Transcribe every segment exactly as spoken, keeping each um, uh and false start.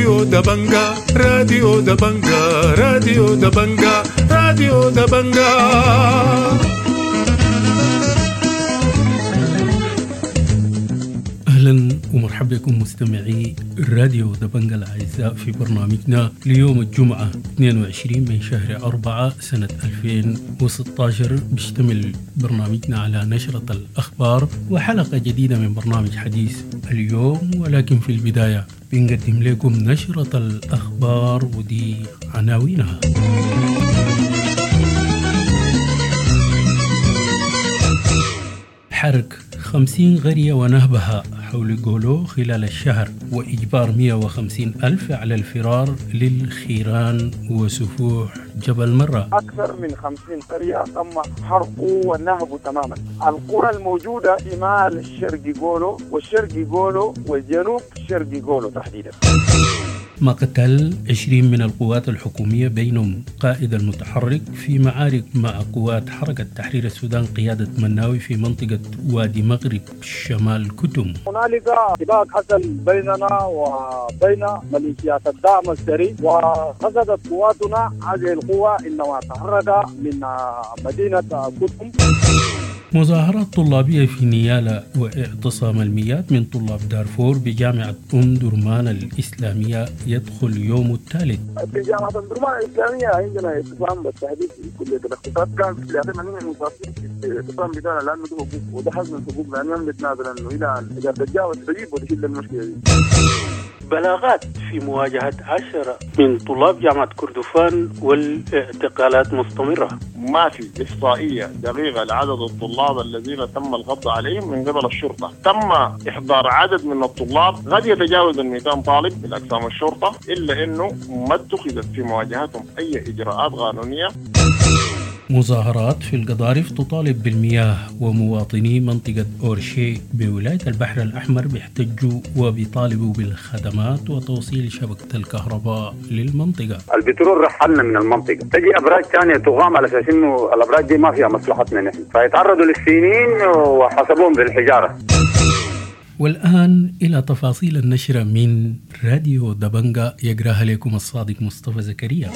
راديو دبنجا راديو دبنجا راديو دبنجا راديو دبنجا. أهلا ومرحبا بكم مستمعي راديو دبنجا الأعزاء في برنامجنا ليوم الجمعة اثنين وعشرين من شهر أربعة سنة ألفين وستة عشر. بيشتمل برنامجنا على نشرة الأخبار وحلقة جديدة من برنامج حديث اليوم، ولكن في البداية بنقدم لكم نشرة الأخبار ودي عناوينها. حرق خمسين قرية ونهبها حول جولو خلال الشهر، وإجبار مئة وخمسين ألف على الفرار للخيران وسفوح جبل مرة. أكثر من خمسين قرية تم حرقه ونهبه تماما. القرى الموجودة شمال شرق جولو والشرق جولو وجنوب شرق جولو تحديدا. مقتل عشرين من القوات الحكومية بينهم قائد المتحرك في معارك مع قوات حركة تحرير السودان قيادة مناوي في منطقة وادي مغرب شمال كتم. هنالك سباق حصل بيننا وبين ميليشيات الدعم السري، وقصدت قواتنا هذه القوة إنما تحرك من مدينة كتم. مظاهرات طلابية في نيالا واعتصام المئات من طلاب دارفور بجامعة أم درمان الإسلامية يدخل يوم الثالث. في جامعة أم درمان الإسلامية عندنا اعتصام بالتحديد في كلية الاقتصاد، كان في الاعتصام من المصابين في الاعتصام بتاعنا لأنه ده حقوق وده حزم الحقوق، لأنه يملك نازلا إنه إلى إذا تتجاوز تجيب وتشيل المشكلة دي. بلاغات في مواجهة عشرة من طلاب جامعة كردفان والاعتقالات مستمرة. ما في إحصائية دقيقة لعدد الطلاب الذين تم القبض عليهم من قبل الشرطة. تم إحضار عدد من الطلاب قد يتجاوز المئتين طالب من أقسام الشرطة، إلا إنه ما اتخذت في مواجهتهم أي إجراءات قانونية. مظاهرات في القضارف تطالب بالمياه، ومواطني منطقة أورشي بولاية البحر الأحمر بيحتجوا وبيطالبوا بالخدمات وتوصيل شبكة الكهرباء للمنطقة. البترول رحلنا من المنطقة، تجي أبراج ثانية تقام على أساس إنه الأبراج دي ما فيها مصلحتنا نحن، فيتعرضوا للسنين وحسبوهم بالحجارة. والآن إلى تفاصيل النشرة من راديو دبنجا يقراها لكم الصادق مصطفى زكريا.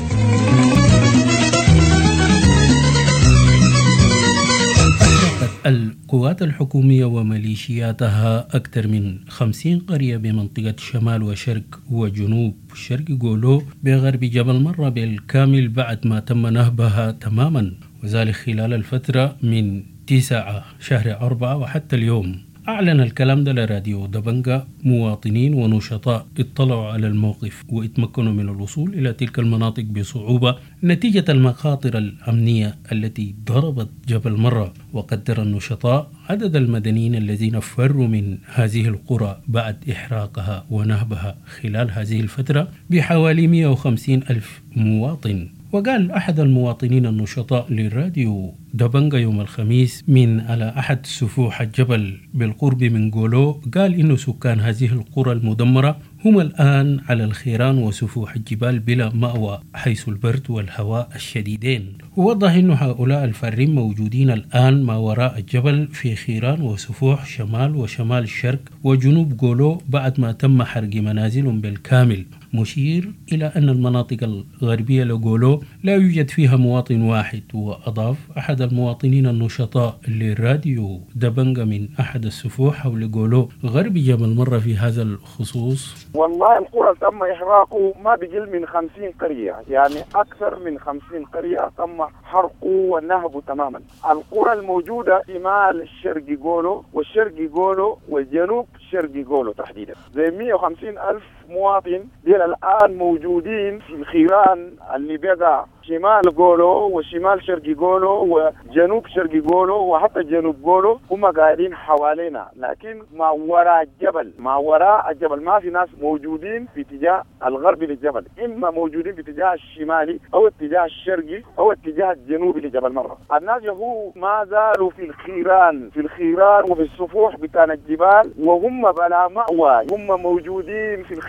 القوات الحكومية وميليشياتها أكثر من خمسين قرية بمنطقة شمال وشرق وجنوب شرق جولو بغرب جبل مرة بالكامل بعد ما تم نهبها تماما، وذلك خلال الفترة من تسعة شهر أربعة وحتى اليوم. أعلن الكلام ده لراديو دبنجا مواطنين ونشطاء اطلعوا على الموقف واتمكنوا من الوصول إلى تلك المناطق بصعوبة نتيجة المخاطر الأمنية التي ضربت جبل مرة. وقدر النشطاء عدد المدنيين الذين فروا من هذه القرى بعد إحراقها ونهبها خلال هذه الفترة بحوالي مئة وخمسين ألف مواطن. وقال أحد المواطنين النشطاء للراديو دبنجا يوم الخميس من على أحد سفوح الجبل بالقرب من جولو، قال إنه سكان هذه القرى المدمرة هم الآن على الخيران وسفوح الجبال بلا مأوى حيث البرد والهواء الشديدين. ووضح إن هؤلاء الفارين موجودين الآن ما وراء الجبل في خيران وسفوح شمال وشمال الشرق وجنوب جولو بعد ما تم حرق منازلهم بالكامل، مشير إلى أن المناطق الغربية لجولو لا يوجد فيها مواطن واحد. وأضاف أحد المواطنين النشطاء للراديو دبنجا من أحد السفوح حول جولو غرب جبل مرة في هذا الخصوص: والله القرى تم إحراقه ما بقل من خمسين قرية، يعني أكثر من خمسين قرية تم حرقه ونهبه تماما. القرى الموجودة شمال شرق جولو والشرق جولو وجنوب شرق جولو تحديدا زي مئة وخمسين ألف مواطن ديل الآن موجودين في الخيران اللي بقى شمال جولو وشمال شرق جولو وجنوب شرق جولو وحتى جنوب جولو، هم قاعدين حوالينا، لكن ما وراء الجبل ما وراء الجبل ما في ناس موجودين في اتجاه الغربي للجبل، إما موجودين في اتجاه الشمالي أو اتجاه الشرقي أو اتجاه الجنوبي لجبل مرة. الناس هو ما زالوا في الخيران في الخيران وفي السفوح بتاع الجبال، وهم بلا مأوى، هم موجودين في الخيران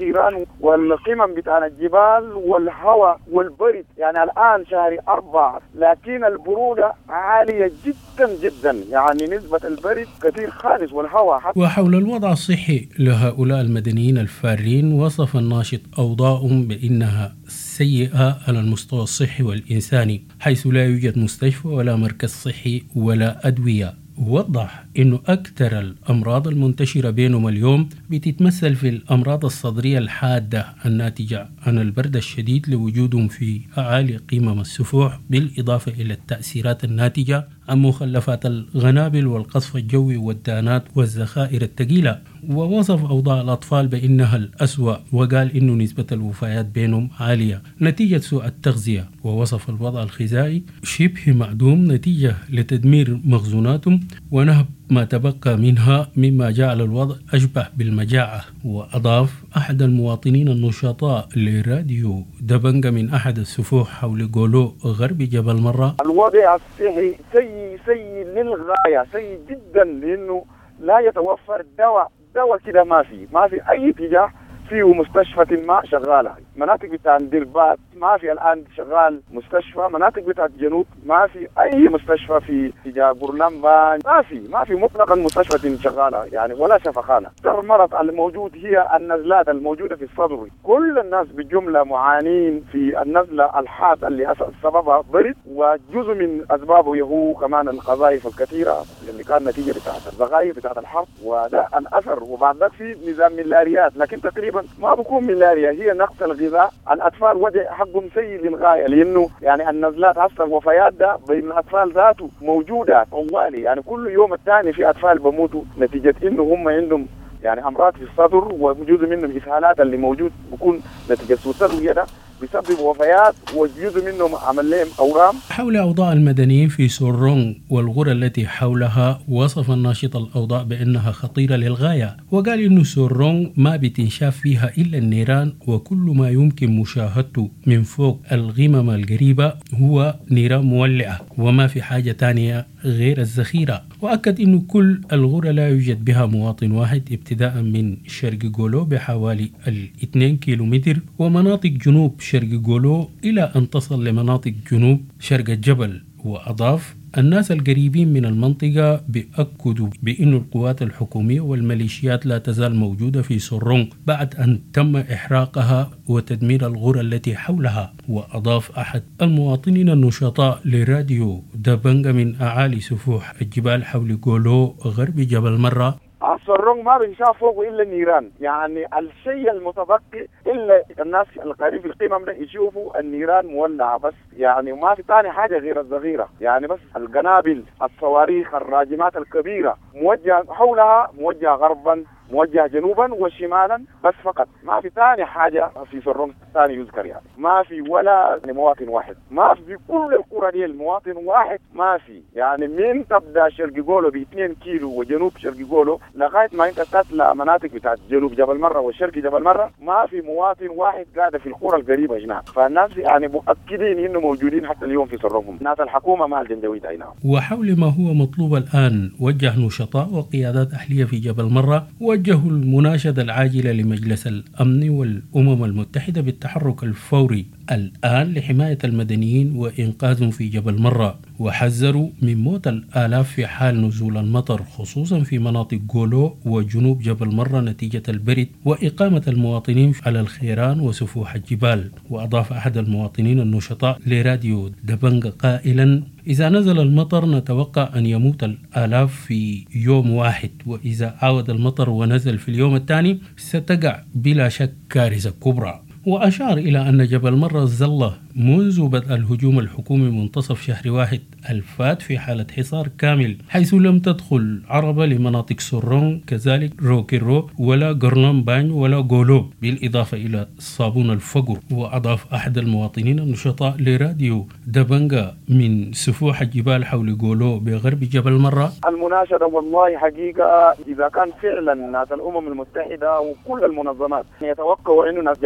الخيران والقمم بتاع الجبال والهواء والبرد. يعني الآن شهر أربعة لكن البرودة عالية جدا جدا، يعني نسبة البرد كثير خالص والهواء حتى. وحول الوضع الصحي لهؤلاء المدنيين الفارين، وصف الناشط أوضاعهم بأنها سيئة على المستوى الصحي والإنساني، حيث لا يوجد مستشفى ولا مركز صحي ولا أدوية. وضح أنه أكثر الأمراض المنتشرة بينهم اليوم بتتمثل في الأمراض الصدرية الحادة الناتجة عن البرد الشديد لوجودهم في أعالي قمم السفوح، بالإضافة إلى التأثيرات الناتجة عن مخلفات الغنابل والقصف الجوي والدانات والذخائر الثقيلة. ووصف أوضاع الأطفال بأنها الأسوأ، وقال إنه نسبة الوفيات بينهم عالية نتيجة سوء التغذية. ووصف الوضع الغذائي شبه معدوم نتيجة لتدمير مخزوناتهم ونهب ما تبقى منها، مما جعل الوضع أشبه بالمجاعة. وأضاف أحد المواطنين النشطاء لراديو دبنجة من أحد السفوح حول جولو غرب جبل مرة: الوضع الصحي سيء سيء للغاية، سيء جدا، لأنه لا يتوفر دواء دواء كده ما في ما في أي اتجاه فيه مستشفى ما شغالة. مناطق بتاع دربات ما في الآن شغال مستشفى، مناطق بتاع الجنوب ما في أي مستشفى، في اتجاه بورلمبان ما في ما في مطلقا مستشفى شغالة يعني ولا شفخانة. المرض الموجود هي النزلات الموجودة في الصدر. كل الناس بجملة معانين في النزلة الحاد اللي سببها برد، وجزء من أسبابه هو كمان القذائف الكثيرة اللي كان نتيجة بتاعت الضغائف بتاعت الحرب، وده الأثر. وبعد ذلك في نظام ملاريات، لكن تقريبا ما بكون ملاريا، هي نقص الغذاء. الأطفال وضع حقهم سيء للغاية، لأنه يعني النزلات هسه الوفيات ده بين الأطفال ذاته موجودة طوالي، يعني كل يوم الثاني في أطفال بموتوا نتيجة إنه هم عندهم يعني أمراض في الصدر، وجزء منهم إسهالات اللي موجود بكون نتيجة سوء التغذية ده بسبب وفيات، وجزء منهم عمل لهم أورام. حول أوضاع المدنيين في سورونغ والقرى التي حولها، وصف الناشط الأوضاع بأنها خطيرة للغاية، وقال إنه سورونغ ما بتنشاف فيها إلا النيران، وكل ما يمكن مشاهدته من فوق الغمم القريبة هو نيران مولعة، وما في حاجة تانية غير الذخيرة. وأكد إنه كل القرى لا يوجد بها مواطن واحد، ابتداء من شرق جولو بحوالي الاثنين كيلومتر ومناطق جنوب شرق جولو إلى أن تصل لمناطق جنوب شرق الجبل. وأضاف الناس القريبين من المنطقة بيأكدوا بأن القوات الحكومية والميليشيات لا تزال موجودة في سورونغ بعد أن تم إحراقها وتدمير القرى التي حولها. وأضاف أحد المواطنين النشطاء لراديو دبنجة من أعالي سفوح الجبال حول جولو غرب جبل مرة: السرونغ ما بنشاف فوقه الا النيران، يعني الشيء المتبقي الا الناس القريب في القمم ده يشوفوا النيران مولعه بس، يعني ما في ثاني حاجه غير الذخيره، يعني بس القنابل الصواريخ الراجمات الكبيره موجهه حولها، موجهه غربا موجه جنوبا وشمالا بس فقط، ما في ثاني حاجه في سرونغ ثاني يذكر، يعني ما في ولا مواطن واحد، ما في كل القرى دي المواطن واحد ما في، يعني من تبدا شرق جولو ب اثنين كيلو وجنوب شرق جولو لغايه ما انت تطلع مناطق بتاعت جنوب جبل مره وشرق جبل مره ما في مواطن واحد قاعد في القرى القريبه هناك، فالناس يعني مؤكدين انه موجودين حتى اليوم في سرونغ ناس الحكومه مع الجنجويد اي نعم. وحول ما هو مطلوب الان، وجه نشطاء وقيادات اهليه في جبل مره وجهوا المناشدة العاجلة لمجلس الأمن والأمم المتحدة بالتحرك الفوري الآن لحماية المدنيين وإنقاذهم في جبل مرة، وحذروا من موت الآلاف في حال نزول المطر خصوصا في مناطق جولو وجنوب جبل مرة نتيجة البرد، وإقامة المواطنين على الخيران وسفوح الجبال. وأضاف أحد المواطنين النشطاء لراديو دبنجة قائلا: إذا نزل المطر نتوقع أن يموت الآلاف في يوم واحد، وإذا عاود المطر ونزل في اليوم الثاني ستقع بلا شك كارثة كبرى. وأشار إلى أن جبل مرة ظل منذ بدء الهجوم الحكومي منتصف شهر واحد الفات في حالة حصار كامل، حيث لم تدخل عربة لمناطق سورونغ كذلك روكيرو ولا قرنام بان ولا جولو، بالإضافة إلى صابون الفقر. وأضاف أحد المواطنين النشطاء لراديو دبنجة من سفوح الجبال حول جولو بغرب جبل مرة: المناشدة والله حقيقة إذا كان فعلا ناس الأمم المتحدة وكل المنظمات يتوقعوا إنه ناس جبل مرة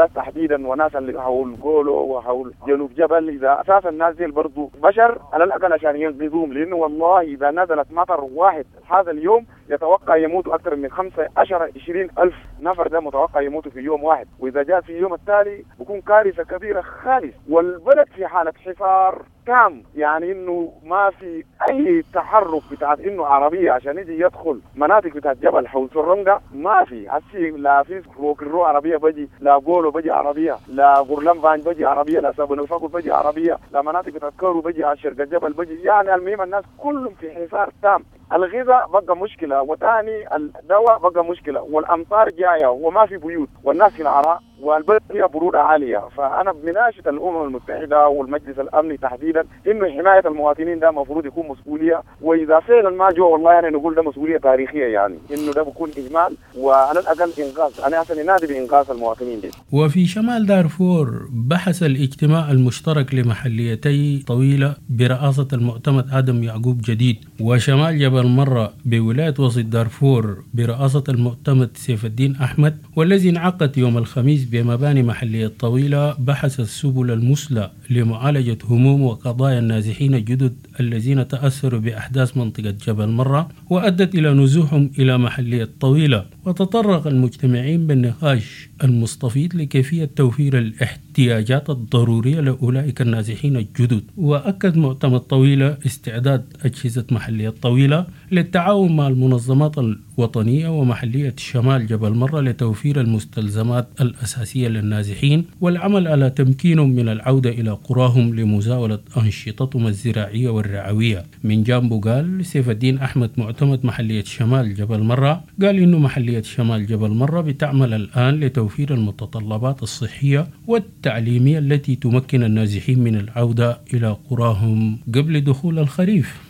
الناس تحديدا وناس اللي حول جولو وحول جنوب جبل، اذا اساسا الناس دي برضه بشر على الاقل عشان ينقذوهم، لانه والله اذا نزلت مطر واحد هذا اليوم يتوقع يموتوا اكثر من خمسة عشر عشرين الف نفر، ده متوقع يموتوا في يوم واحد، واذا جاء في اليوم التالي بكون كارثه كبيره خالص، والبلد في حاله حصار تام، يعني انه ما في اي تحرك بتاعت انه عربيه عشان يجي يدخل مناطق بتاعت جبل حول سرنجا، ما في هسي لا في روكرو عربيه بجي، لا جولو بجي عربيه، لا غرلم فان بجي عربيه، لا سابون الفاكو بجي عربيه، لا مناطق بتاعت كورو بجي على شرق الجبل بجي، يعني المهم الناس كلهم في حصار تام. الغذاء بقى مشكله، وثاني الدواء بقى مشكله، والامطار جايه وما في بيوت، والناس في العراء والبلد فيها برودة عالية. فأنا بناشد الأمم المتحدة والمجلس الأمني تحديدا إنه حماية المواطنين ده مفروض يكون مسؤولية، وإذا فعلا ما جو والله أنا نقول ده مسؤولية تاريخية، يعني إنه ده بيكون إهمال وعلى الأقل إنقاذ. أنا أصلا نادي بإنقاذ المواطنين دي. وفي شمال دارفور بحث الاجتماع المشترك لمحليتي طويلة برئاسة المعتمد آدم يعقوب جديد، وشمال جبل مرة بولاية وسط دارفور برئاسة المعتمد سيف الدين أحمد، والذي انعقد يوم الخميس بمباني محلية طويلة بحث السبل المثلى لمعالجة هموم وقضايا النازحين الجدد الذين تأثروا بأحداث منطقة جبل مرة وأدت إلى نزوحهم إلى محلية طويلة. وتطرق المجتمعين بالنقاش المستفيض لكيفية توفير الاحتياجات الضرورية لأولئك النازحين الجدد. وأكد معتمد طويلة استعداد أجهزة محلية طويلة للتعاون مع المنظمات الوطنية ومحلية شمال جبل مرة لتوفير المستلزمات الأساسية للنازحين والعمل على تمكينهم من العودة إلى قراهم لمزاولة أنشطتهم الزراعية والرعوية. من جانبه قال سيف الدين أحمد معتمد محلية شمال جبل مرة، قال إنه محلية شمال جبل مرة بتعمل الآن لتوفير المتطلبات الصحية والتعليمية التي تمكن النازحين من العودة إلى قراهم قبل دخول الخريف.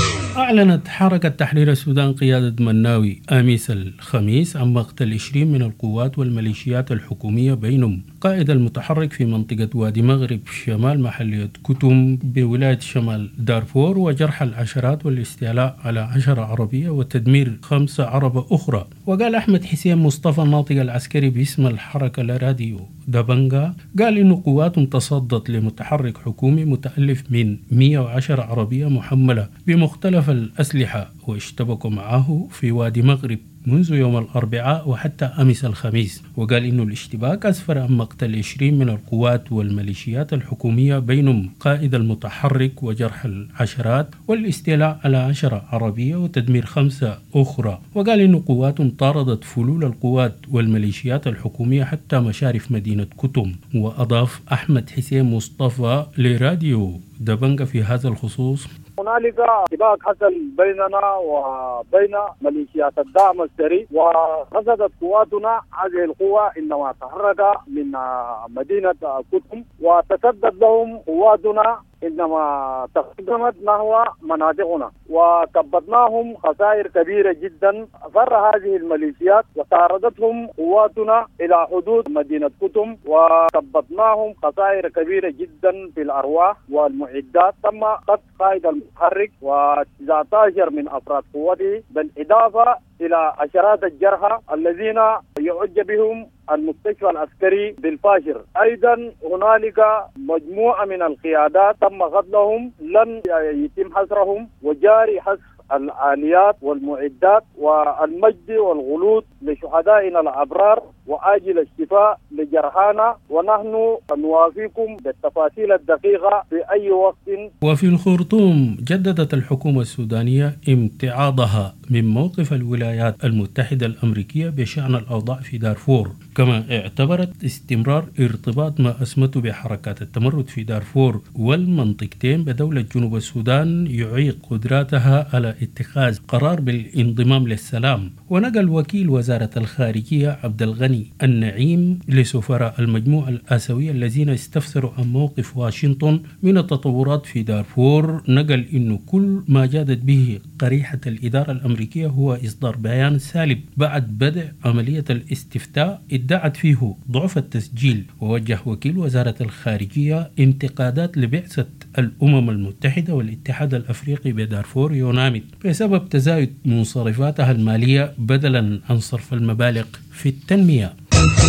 أعلنت حركة تحرير السودان قيادة مناوي أمس الخميس عن مقتل عشرين من القوات والميليشيات الحكومية بينهم قائد المتحرك في منطقة وادي مغرب شمال محلية كتم بولاية شمال دارفور، وجرح العشرات والاستيلاء على عشرة عربية وتدمير خمسة عربة أخرى. وقال أحمد حسين مصطفى الناطق العسكري باسم الحركة لراديو دابنغا، قال إنه قواتهم تصدت لمتحرك حكومي متألف من مئة وعشرة عربية محملة بمختلف الأسلحة واشتبكوا معه في وادي مغرب منذ يوم الأربعاء وحتى أمس الخميس. وقال إنه الاشتباك أسفر عن مقتل عشرين من القوات والميليشيات الحكومية بينهم قائد المتحرك وجرح العشرات والاستيلاء على عشرة عربية وتدمير خمسة أخرى. وقال إنه قواتهم طاردت فلول القوات والميليشيات الحكومية حتى مشارف مدينة كتم. وأضاف أحمد حسين مصطفى لراديو دابنغا في هذا الخصوص: هنالك اشتباك حصل بيننا وبين ميليشيات الدعم السري، وقصدت قواتنا هذه القوة إنما تحرك من مدينة كتم وتسدد لهم قواتنا إنما تقدمت نحو مناطقنا وكبتناهم خسائر كبيرة جدا. فر هذه الميليشيات وطاردتهم قواتنا إلى حدود مدينة كتم وكبتناهم خسائر كبيرة جدا في الأرواح والمعدات. تم قتل قائد المتحرك وتسعة عشر من أفراد قوته، بالإضافة إلى عشرات الجرحى الذين يعج بهم المستشفى العسكري بالفاشر. أيضا هنالك مجموعة من القيادات تم قتلهم، لن يتم حصرهم وجاري حصر الآليات والمعدات والمجد والغلود لشهدائنا الأبرار وآجل الشفاء لجرحانا، ونحن نوافيكم بالتفاصيل الدقيقة في أي وقت. وفي الخرطوم جددت الحكومة السودانية امتعاضها من موقف الولايات المتحدة الأمريكية بشأن الأوضاع في دارفور، كما اعتبرت استمرار ارتباط ما أسمته بحركات التمرد في دارفور والمنطقتين بدولة جنوب السودان يعيق قدراتها على اتخاذ قرار بالانضمام للسلام. ونقل وكيل وزارة الخارجية عبد الغني النعيم لسفراء المجموعة الآسيوية الذين استفسروا عن موقف واشنطن من التطورات في دارفور، نقل إنه كل ما جادت به قريحة الإدارة الأمريكية هو إصدار بيان سالب بعد بدء عملية الاستفتاء ادعت فيه ضعف التسجيل. ووجه وكيل وزارة الخارجية انتقادات لبعثة الأمم المتحدة والاتحاد الأفريقي بدارفور يونامد بسبب تزايد منصرفاتها المالية بدلا عن صرف المبالغ في التنمية.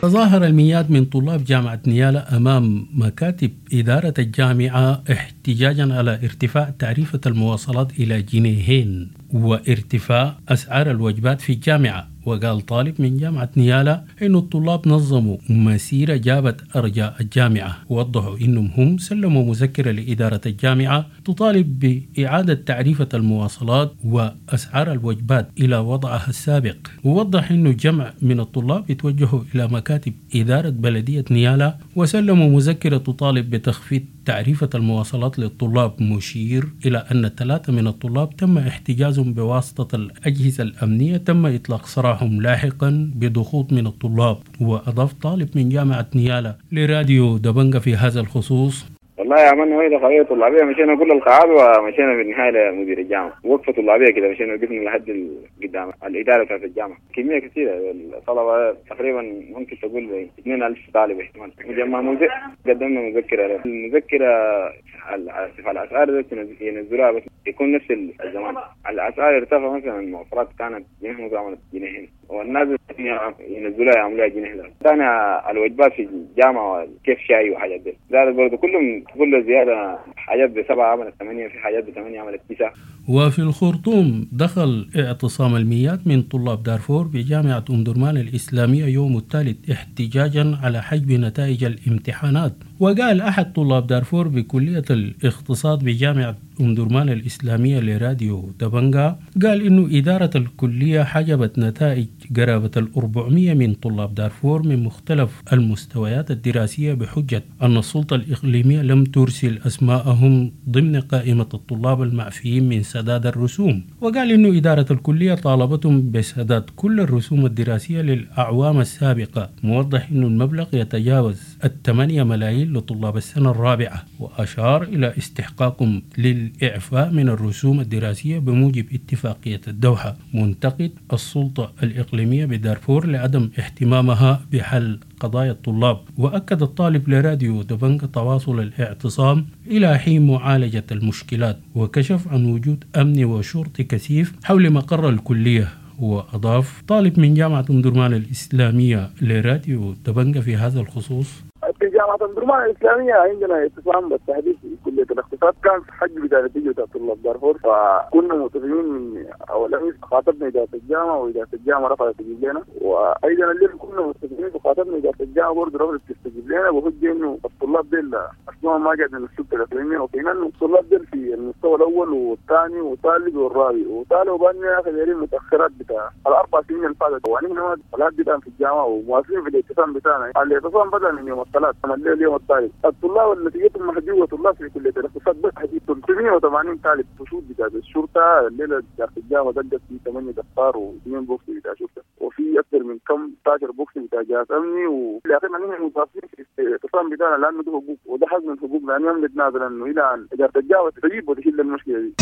تظاهر المئات من طلاب جامعة نيالا أمام مكاتب إدارة الجامعة احتجاجا على ارتفاع تعريفة المواصلات إلى جنيهين وارتفاع أسعار الوجبات في الجامعة. وقال طالب من جامعة نيالا إن الطلاب نظموا مسيرة جابت أرجاء الجامعة، ووضحوا إنهم هم سلموا مذكرة لإدارة الجامعة تطالب بإعادة تعريفة المواصلات وأسعار الوجبات إلى وضعها السابق. ووضح إنه جمع من الطلاب يتوجهوا إلى مكاتب إدارة بلدية نيالا وسلموا مذكرة تطالب بتخفيض تعريفة المواصلات للطلاب، مشير إلى أن ثلاثة من الطلاب تم احتجازهم بواسطة الأجهزة الأمنية تم إطلاق سراحهم لاحقا بضغوط من الطلاب. وأضاف طالب من جامعة نيالا لراديو دبنجة في هذا الخصوص: والله عملنا ويدا قضية طلابية، مشينا كل القاعات ومشينا في النهاية لمدير الجامعة، وقفة طلابية كده مشينا وقفنا لحد قدام الإدارة بتاعت الجامعة. كمية كثيرة الطلبة تقريبا ممكن تقول اثنين ألف طالب احتمال. وجمع مذكرة، قدمنا مذكرة، المذكرة على الأسعار ينزلوها بس يكون نفس الزمان. الأسعار ارتفع، مثلا المواصلات كانت جنيه وعملت جنيهين، والناس ينزلوها يعملوها جنيه. ثاني الوجبات في الجامعة كيف شاي وحاجات دي، ذلك برضه كلهم كل زيادة، حاجات بسبعة عملت ثمانية، في حاجات بثمانية عملت تسعة. وفي الخرطوم دخل اعتصام المئات من طلاب دارفور بجامعة أم درمان الإسلامية يوم الثالث احتجاجا على حجب نتائج الامتحانات. وقال أحد طلاب دارفور بكلية الاقتصاد بجامعة أم درمان الإسلامية لراديو دبنجا، قال إنه إدارة الكلية حجبت نتائج قرابة الأربعمية من طلاب دارفور من مختلف المستويات الدراسية بحجة أن السلطة الإقليمية لم ترسل أسماءهم ضمن قائمة الطلاب المعفيين من سداد الرسوم. وقال إنه إدارة الكلية طالبتهم بسداد كل الرسوم الدراسية للأعوام السابقة، موضح إنه المبلغ يتجاوز الثمانية ملايين لطلاب السنة الرابعة. وأشار إلى استحقاقهم للإعفاء من الرسوم الدراسية بموجب اتفاقية الدوحة، منتقد السلطة الإقليمية بدارفور لعدم اهتمامها بحل قضايا الطلاب. وأكد الطالب لراديو دبنجة تواصل الاعتصام إلى حين معالجة المشكلات، وكشف عن وجود أمني وشرطي كثيف حول مقر الكلية. وأضاف طالب من جامعة أم درمان الإسلامية لراديو دبنجة في هذا الخصوص: في جامعة أم درمان الإسلامية عندنا اعتصام بالتحديد في كلية الاقتصاد، كان في حج بداية نتيجة طلاب دارفور، فكنا متفقين من أول أمس خاطبنا إدارة الجامعة، وإدارة الجامعة رفضت تجيب لنا، وأيضا الليل كنا متفقين وخاطبنا إدارة الجامعة برضه رفضت تستجيب لنا بحجة إنه الطلاب ديل أسمائهم ما جات من السلطة الإقليمية، وكنا إنه الطلاب ديل في المستوى الأول والثاني والثالث والرابع، وطالبوا بأن يا أخي دايرين متأخرات بتاع الأربع سنين اللي فاتت، ونحن لحد الآن في الجامعة ومواصلين في الاعتصام بتاعنا. الاعتصام بدأ من يوم الثلاث الليل اليوم الثالث. الطلاب اللي نتيجتهم محجوبة طلاب في كلية الاقتصاد بس حديث ثلاثمية وثمانين طالب بشوط بتاع الشرطة. الليلة بتاع الجامعة دقت في ثمانية دفتر واثنين بوكس بتاع شرطة، وفي أكثر من كم ستاشر بوكس بتاع جهاز أمني. وفي الأخير نحن متواصلين في الاعتصام بتاعنا لأنه ده حقوق، وده حق من حقوقنا أن يملك نازل إنه إلى أن إدارة الجامعة تجيب وتحل المشكلة دي.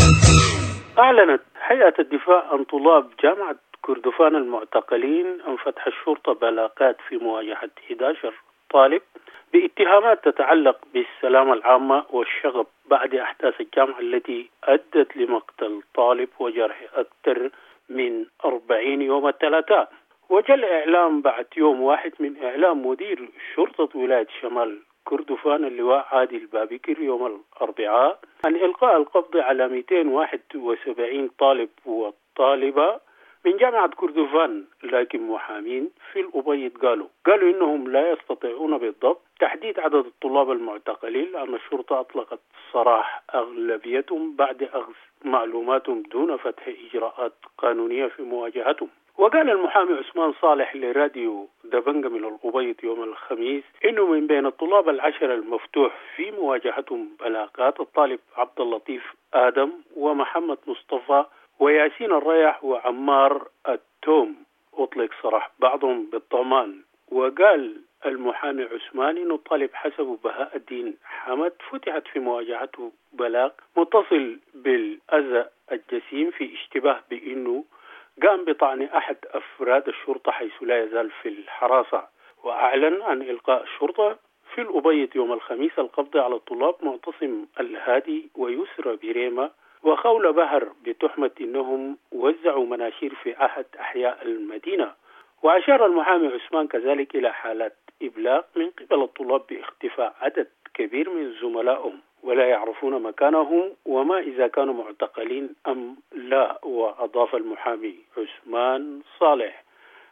أعلنت هيئة الدفاع عن طلاب جامعة كردفان المعتقلين عن فتح الشرطة بلاغات في مواجهة أحد عشر طالب باتهامات تتعلق بالسلامة العامة والشغب بعد أحداث الجامعة التي أدت لمقتل طالب وجرح أكثر من أربعين يوم الثلاثاء. وجاء الإعلام بعد يوم واحد من إعلام مدير شرطة ولاية شمال كردفان اللواء عادل بابكر يوم الأربعاء عن إلقاء القبض على مئتين وواحد وسبعين طالب وطالبة من جامعة كردفان، لكن محامين في الأبيض قالوا قالوا إنهم لا يستطيعون بالضبط تحديد عدد الطلاب المعتقلين، لأن الشرطة أطلقت سراح أغلبيتهم بعد أخذ معلوماتهم دون فتح إجراءات قانونية في مواجهتهم. وقال المحامي عثمان صالح لراديو دبنجة من الأبيض يوم الخميس إنه من بين الطلاب العشرة المفتوح في مواجهتهم بلاغات الطالب عبد اللطيف آدم ومحمد مصطفى وياسين الريح وعمار التوم أطلق سراح بعضهم بالضمان. وقال المحامي عثمان إنه الطالب حسب بهاء الدين حمد فتحت في مواجهته بلاغ متصل بالأذى الجسيم في اشتباه بأنه قام بطعن أحد أفراد الشرطة حيث لا يزال في الحراسة. وأعلن عن إلقاء الشرطة في الأبيض يوم الخميس القبض على الطلاب معتصم الهادي ويسرى بريمة وخول بهر بتهمة أنهم وزعوا مناشير في أحد أحياء المدينة. وأشار المحامي عثمان كذلك إلى حالات إبلاغ من قبل الطلاب باختفاء عدد كبير من زملائهم ولا يعرفون مكانهم وما إذا كانوا معتقلين أم لا. وأضاف المحامي عثمان صالح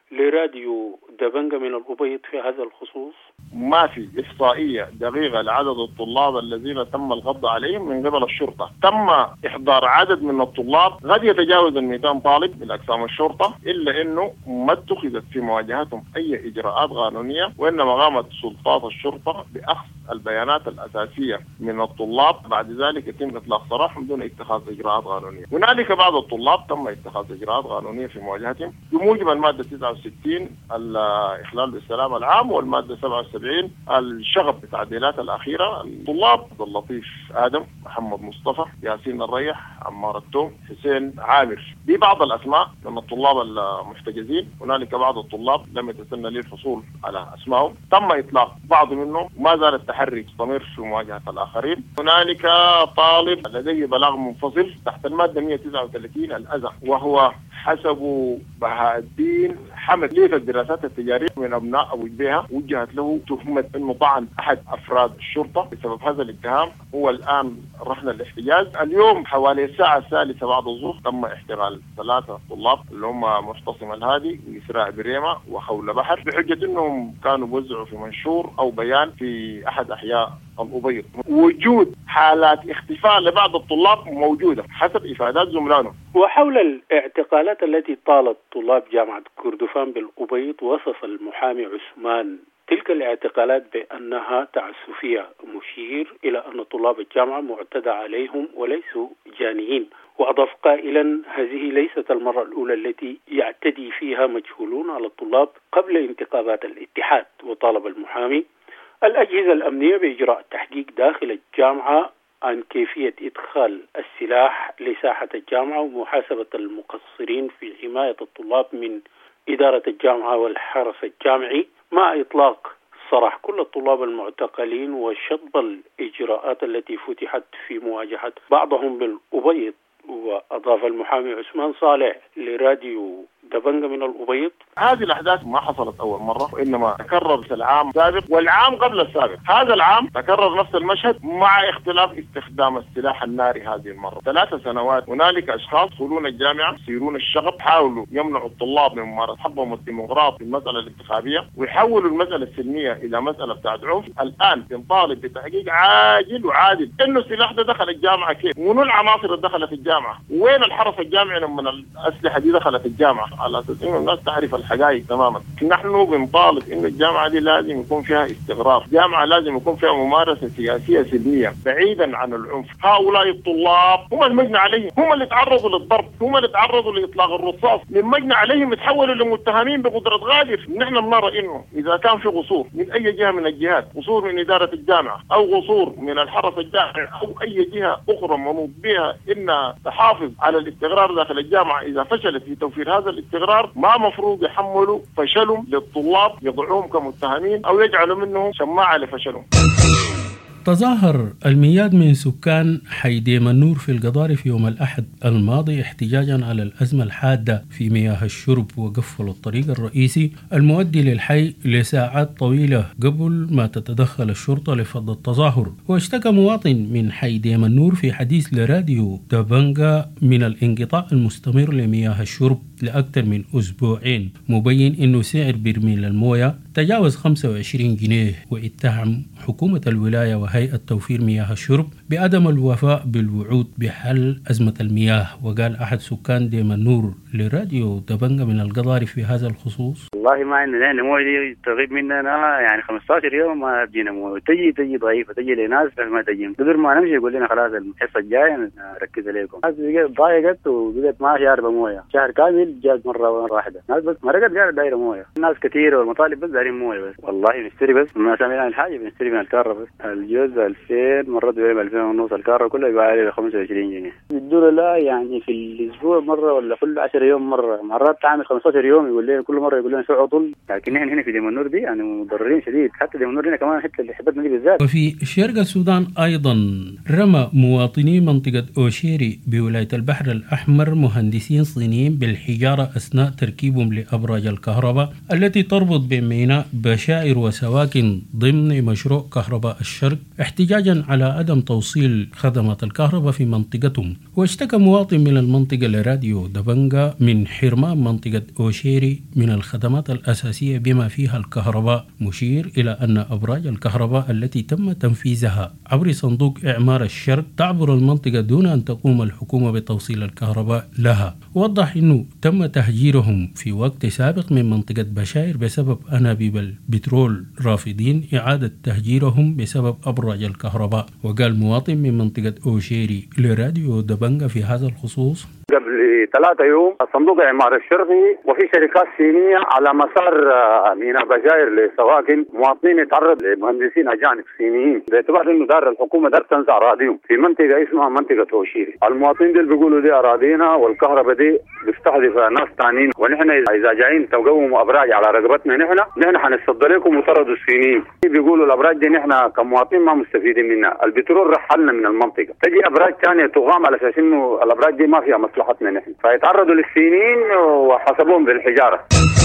لراديو دبنجة من الأبيض في هذا الخصوص: ما في إحصائية دقيقة لعدد الطلاب الذين تم القبض عليهم من قبل الشرطة. تم إحضار عدد من الطلاب قد يتجاوز المئتين طالب من أقسام الشرطة، إلا أنه ما اتخذت في مواجهتهم أي إجراءات قانونية، وإنما قامت سلطات الشرطة بأخذ البيانات الأساسية من الطلاب، بعد ذلك يتم إطلاق سراحهم دون اتخاذ إجراءات قانونية. هنالك بعض الطلاب تم اتخاذ إجراءات قانونية في مواجهتهم بموجب المادة تسعة وستين الإخلال بالسلام العام، والمادة سبعة وسبعين الشغب بالتعديلات الأخيرة. الطلاب عبد اللطيف آدم، محمد مصطفى، ياسين الريح، عمار التوم، حسين عامر، دي بعض الأسماء من الطلاب المحتجزين. هنالك بعض الطلاب لم يتسنى لي الحصول على أسمائهم، تم إطلاق بعض منهم، ما زال التحري مستمر في مواجهة الآخرين. هنالك طالب لديه بلاغ منفصل تحت المادة مئة وتسعة وثلاثين الأذى، وهو حسب بهاء الدين حمد ليه في الدراسات التجارية من أبناء أبو جبيهة وجهت له تهمة أنه طعن أحد أفراد الشرطة. بسبب هذا الاتهام هو الآن رحنا الاحتجاز. اليوم حوالي الساعة الثالثة بعد الظهر تم احتقال ثلاثة طلاب اللي هم محتصم الهادي وإسراء بريمة وخول بحر بحجة أنهم كانوا بوزعوا في منشور أو بيان في أحد أحياء الأبيض. وجود حالات اختفاء لبعض الطلاب موجودة حسب إفادات زملائهم. وحول الاعتقالات التي طالت طلاب جامعة كردفان بالأبيض، وصف المحامي عثمان تلك الاعتقالات بأنها تعسفية، مشير إلى أن طلاب الجامعة معتدى عليهم وليسوا جانيين. وأضاف قائلا: هذه ليست المرة الأولى التي يعتدي فيها مجهولون على الطلاب قبل انتخابات الاتحاد. وطالب المحامي الأجهزة الأمنية بإجراء تحقيق داخل الجامعة عن كيفية إدخال السلاح لساحة الجامعة ومحاسبة المقصرين في حماية الطلاب من إدارة الجامعة والحرس الجامعي، مع إطلاق سراح كل الطلاب المعتقلين وشطب الإجراءات التي فتحت في مواجهة بعضهم بالأبيض. وأضاف المحامي عثمان صالح لراديو دبنجة من الأبيض: هذه الأحداث ما حصلت أول مرة، وإنما تكررت العام السابق والعام قبل السابق. هذا العام تكرر نفس المشهد مع اختلاف استخدام السلاح الناري. هذه المرة ثلاث سنوات هنالك أشخاص يدخلون الجامعة يسيرون الشغب، حاولوا يمنعوا الطلاب من ممارسة حقهم الديمقراطي في المسألة الانتخابية ويحولوا المسألة السلمية إلى مسألة بتاعت عنف. الآن بنطالب بتحقيق عاجل وعادل إنه السلاح ده دخل الجامعة كيف، ومنو العناصر اللي دخلت الجامعة، وين الحرس الجامعي لما الأسلحة دي دخلت الجامعة، على أساس إنه الناس تعرف الحقائق تماما. نحن بنطالب إنه الجامعة دي لازم يكون فيها استقرار، جامعة لازم يكون فيها ممارسة سياسية سلمية بعيدا عن العنف. هؤلاء الطلاب هم المجنى عليهم، هم اللي تعرضوا للضرب، هم اللي تعرضوا لإطلاق الرصاص، من مجنى عليهم يتحولوا لمتهمين بقدرة غادر. نحن بنرى إنه إذا كان في قصور من أي جهة من الجهات، قصور من إدارة الجامعة أو قصور من الحرس الجامعي أو أي جهة أخرى منوط بها إنها تحافظ على الاستقرار داخل الجامعة، إذا فشلت في توفير هذا الاستقرار ما مفروض يحملوا فشلهم للطلاب، يضعوهم كمتهمين أو يجعلوا منهم شماعة لفشلهم. تظاهر المياد من سكان حي ديم النور في القضارف يوم الأحد الماضي احتجاجا على الأزمة الحادة في مياه الشرب، وقفلوا الطريق الرئيسي المؤدي للحي لساعات طويلة قبل ما تتدخل الشرطة لفض التظاهر. واشتكى مواطن من حي ديم النور في حديث لراديو دبنجة من الانقطاع المستمر لمياه الشرب لأكثر من أسبوعين، مبين أنه سعر برميل الموية تجاوز خمسة وعشرين جنيه، واتهم حكومة الولاية وهيئة توفير مياه الشرب بعدم الوفاء بالوعود بحل أزمة المياه. وقال أحد سكان ديم النور لراديو دبنجة من القضارف في هذا الخصوص: والله ما عندنا المويه دي تغيب مننا يعني خمسة عشر يوم ما تجينا مويه، تجي تجي ضعيفه، تجي لناس ما تجي، قدر ما نمشي يقول لنا خلاص الحصه الجايه نركز عليكم. الناس بقت ضايقت وبقت ما شاربه مويه، شهر كامل جات مره واحده، الناس بس مرقت قاعده دايره مويه، الناس كثير والمطالب بس دايرين مويه بس. والله بنشتري بس ما سامعين عن حاجه، بنشتري من الكهرباء بس، الجوز ألفين مرات بيعمل ألفين ألفين ونص الكهرباء كلها يبقى عليه خمسة وعشرين جنيه. الدولة لا يعني في الأسبوع مرة ولا كل عشرة يوم مرة، مرات تعمل خمسة عشر يوم يقول لنا كل مرة يقول لنا في عطل، لكن نحن هنا في ديمونور دي يعني مضررين شديد، حتى ديمونور هنا كمان حتى اللي حبتنا دي بالذات. وفي شرق السودان أيضا رمى مواطني منطقة أوشيري بولاية البحر الأحمر مهندسين صينيين بالحجارة أثناء تركيبهم لأبراج الكهرباء التي تربط بين ميناء بشائر وسواكن ضمن مشروع كهرباء الشرق، احتجاجا على عدم توصيل خدمات الكهرباء في منطقتهم. واشتكى مواطن من المنطقة لراديو دبنجا من حرمان منطقة أوشيري من الخدمات الأساسية بما فيها الكهرباء، مشير إلى أن أبراج الكهرباء التي تم تنفيذها عبر صندوق إعمار الشرق تعبر المنطقة دون أن تقوم الحكومة بتوصيل الكهرباء لها. وضح أنه تم تهجيرهم في وقت سابق من منطقة بشائر بسبب أنابيب البترول، رافضين إعادة تهجيرهم بسبب أبراج الكهرباء. وقال مواطن من منطقة أوشيري لراديو دبنجا في هذا الخصوص: قبل ثلاثة يوم صندوق إعمار الشرقي وفي شركات صينية على مسار ميناء بشائر لسواكن، مواطنين يتعرض لمهندسين أجانب صينيين باعتبار إنه دار الحكومة دار تنزع أراضيهم في منطقة اسمها منطقة أوشيري. المواطنين دول بيقولوا دي أراضينا والكهرباء دي بيستهدف ناس ثانيين، ونحن إذا جايين تقوموا أبراج على رقبتنا نحن نحن حنصد لكم وطردوا الصينيين. بيقولوا الأبراج دي نحن كمواطنين ما مستفيدين منها، البترول رحلنا من المنطقة، تجي أبراج ثانية تقام على أساس إنه الأبراج دي ما فيها مصلحتنا نحن، فيتعرضوا للصينيين وحسبوهم بالحجارة.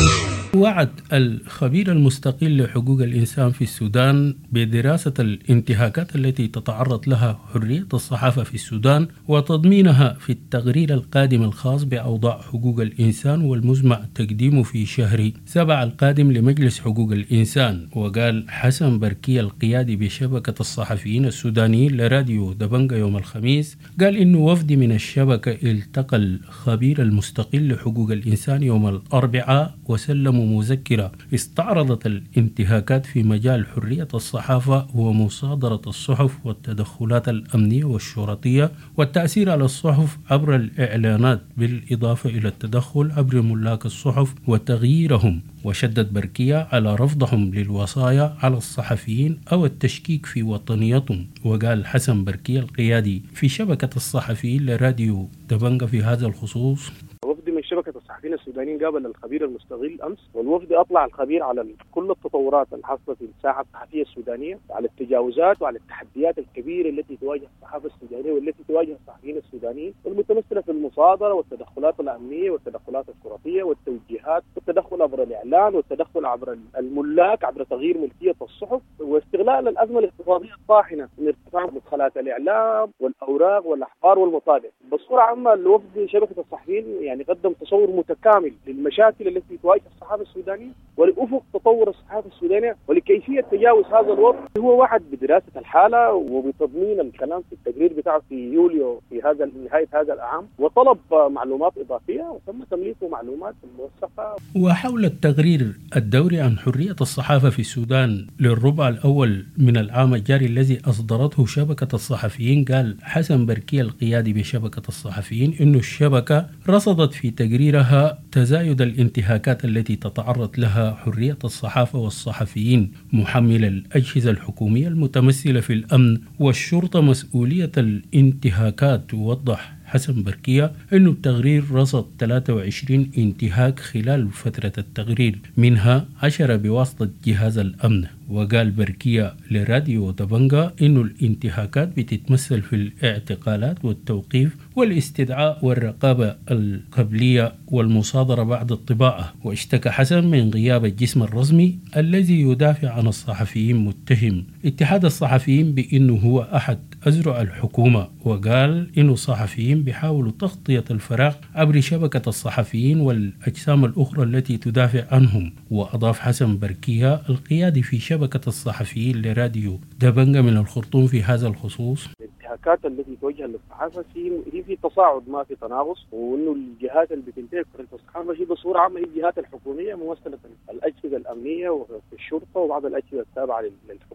وعد الخبير المستقل لحقوق الإنسان في السودان بدراسة الانتهاكات التي تتعرض لها حرية الصحافة في السودان وتضمينها في التقرير القادم الخاص بأوضاع حقوق الإنسان والمزمع تقديمه في شهر سبعة القادم لمجلس حقوق الإنسان. وقال حسن بركية القيادي بشبكة الصحفيين السودانيين لراديو دبنجا يوم الخميس، قال إنه وفد من الشبكة التقى الخبير المستقل لحقوق الإنسان يوم الأربعاء وسلموا مذكرة استعرضت الانتهاكات في مجال حرية الصحافة ومصادرة الصحف والتدخلات الأمنية والشرطية والتأثير على الصحف عبر الإعلانات، بالإضافة إلى التدخل عبر ملاك الصحف وتغييرهم. وشدد بركية على رفضهم للوصايا على الصحفيين أو التشكيك في وطنيتهم. وقال حسن بركية القيادي في شبكة الصحفيين لراديو دبنجا في هذا الخصوص: وفد من شبكة الصحفيين السودانيين قابل الخبير المستقل أمس، والوفد أطلع الخبير على كل التطورات الحاصلة في الساحة الصحفية السودانية، على التجاوزات وعلى التحديات الكبيرة التي تواجه الصحافة السودانية والتي تواجه الصحفيين السودانيين، والمتمثلة في المصادرة والتدخلات الأمنية والتدخلات الشرطية والتوجيهات والتدخل عبر الإعلان والتدخل عبر الملاك عبر تغيير ملكية الصحف واستغلال الأزمة الاقتصادية الطاحنة من ارتفاع مدخلات الإعلام والأوراق والأحبار والمطابع. بصورة عامة الوفد شبكة الصحفيين يعني قدم تصور متكامل للمشاكل التي تواجه الصحافة السودانية ولأفق تطور الصحافة السودانية ولكيفية تجاوز هذا الوضع. هو وعد بدراسة الحالة وبتضمين الكلام في التقرير بتاعه في يوليو في هذا نهاية هذا العام، وطلب معلومات إضافية وتم تمليكه معلومات موثقة. وحول التقرير الدوري عن حرية الصحافة في السودان للربع الأول من العام الجاري الذي أصدرته شبكة الصحفيين، قال حسن بركية القيادي بشبكة الصحفيين إنه الشبكة رصدت في تقريرها تزايد الانتهاكات التي تتعرض لها حرية الصحافة والصحفيين، محمل الأجهزة الحكومية المتمثلة في الأمن والشرطة مسؤولية الانتهاكات. ووضح حسن بركية أن التقرير رصد ثلاثة وعشرين انتهاك خلال فترة التقرير، منها عشرة بواسطة جهاز الأمن. وقال بركية لراديو دبنجا أن الانتهاكات بتتمثل في الاعتقالات والتوقيف والاستدعاء والرقابة القبلية والمصادرة بعد الطباعة. واشتكى حسن من غياب الجسم الرسمي الذي يدافع عن الصحفيين، متهم اتحاد الصحفيين بأنه هو أحد أزرع الحكومة. وقال إن الصحفيين بيحاولوا تغطية الفراغ عبر شبكة الصحفيين والأجسام الأخرى التي تدافع عنهم. وأضاف حسن بركية القيادي في شبكة الصحفيين لراديو دبنجا من الخرطوم في هذا الخصوص: الانتهاكات التي توجه للصحافة هي في تصاعد ما في تناقص، وإنه الجهات اللي بتنتهك حرية الصحافة هي بصورة عامة هي الجهات الحكومية ممثلة الأجهزة الأمنية والشرطة وبعض الأجهزة التابعة للحكومة.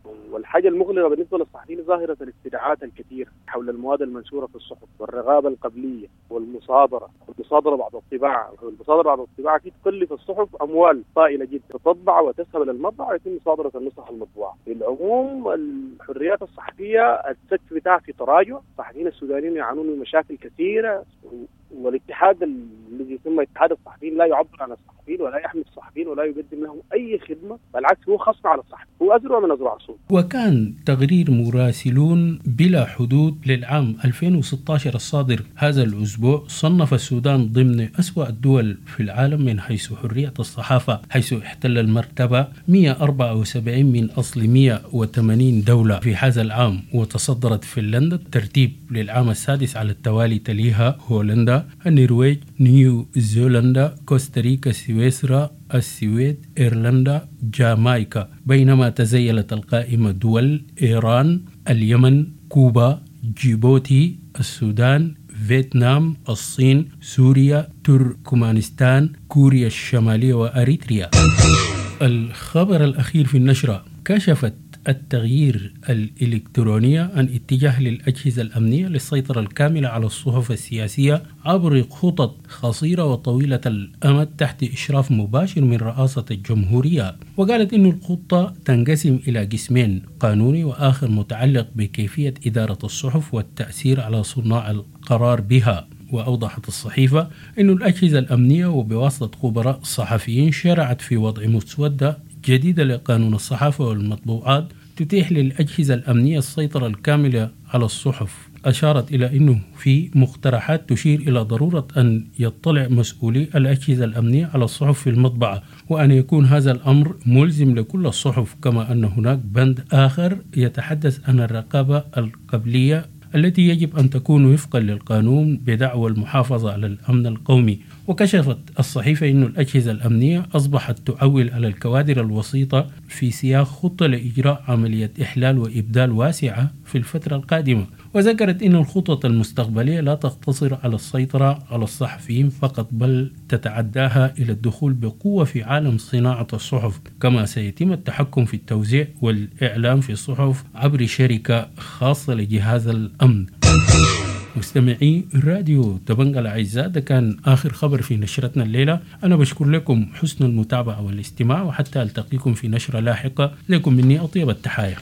والحاجة المغلقة بالنسبة للصحفيين ظاهرة الاستدعاءات الكثيرة حول المواد المنشورة في الصحف والرغابة القبلية والمصادرة والمصادرة بعد الطباعة. والمصادرة بعد الطباعة في تكلف الصحف أموال طائلة جدا، تطبع وتذهب إلى المطبعة ويتم مصادرة النسخ المطبوعة. في العموم الحريات الصحفية السقف بتاعها في تراجع، الصحفيين السودانيين يعانون من مشاكل كثيرة، والاتحاد الذي يسمى اتحاد الصحفيين لا يعبر عن الصحفيين ولا يحمي الصحفيين ولا يقدم لهم أي خدمة، بالعكس هو خصم على الصحفي، هو أزرع من أزرع السود. وكان تقرير مراسلون بلا حدود للعام ألفين وستة عشر الصادر هذا الأسبوع صنف السودان ضمن أسوأ الدول في العالم من حيث حرية الصحافة، حيث احتل المرتبة مئة وأربعة وسبعين من أصل مئة وثمانين دولة في هذا العام. وتصدرت فنلندا الترتيب للعام السادس على التوالي، تليها هولندا، النرويج، نيوزيلندا، كوستاريكا، سويسرا، السويد، إيرلندا، جامايكا. بينما تزيلت القائمة دول إيران، اليمن، كوبا، جيبوتي، السودان، فيتنام، الصين، سوريا، تركمانستان، كوريا الشمالية وأريتريا. الخبر الأخير في النشرة كشفت التغيير الإلكترونية عن اتجاه للأجهزة الأمنية للسيطرة الكاملة على الصحف السياسية عبر خطط قصيرة وطويلة الأمد تحت إشراف مباشر من رئاسة الجمهورية. وقالت إن الخطة تنقسم إلى قسمين، قانوني وآخر متعلق بكيفية إدارة الصحف والتأثير على صناع القرار بها. وأوضحت الصحيفة أن الأجهزة الأمنية وبواسطة خبراء صحفيين شرعت في وضع مسودة جديدة لقانون الصحافة والمطبوعات تتيح للأجهزة الأمنية السيطرة الكاملة على الصحف. أشارت إلى أنه في مقترحات تشير إلى ضرورة أن يطلع مسؤولي الأجهزة الأمنية على الصحف في المطبعة، وأن يكون هذا الأمر ملزم لكل الصحف، كما أن هناك بند آخر يتحدث عن الرقابة القبلية التي يجب أن تكون وفقا للقانون بدعوى المحافظة على الأمن القومي. وكشفت الصحيفة أن الأجهزة الأمنية أصبحت تعول على الكوادر الوسيطة في سياق خطة لإجراء عملية إحلال وإبدال واسعة في الفترة القادمة. وذكرت أن الخطط المستقبلية لا تقتصر على السيطرة على الصحفيين فقط، بل تتعداها إلى الدخول بقوة في عالم صناعة الصحف، كما سيتم التحكم في التوزيع والإعلام في الصحف عبر شركة خاصة لجهاز الأمن. مستمعي راديو دبنجة الأعزاء، ده كان آخر خبر في نشرتنا الليلة. أنا بشكر لكم حسن المتابعة والاستماع، وحتى ألتقيكم في نشرة لاحقة. لكم مني أطيب التحايا.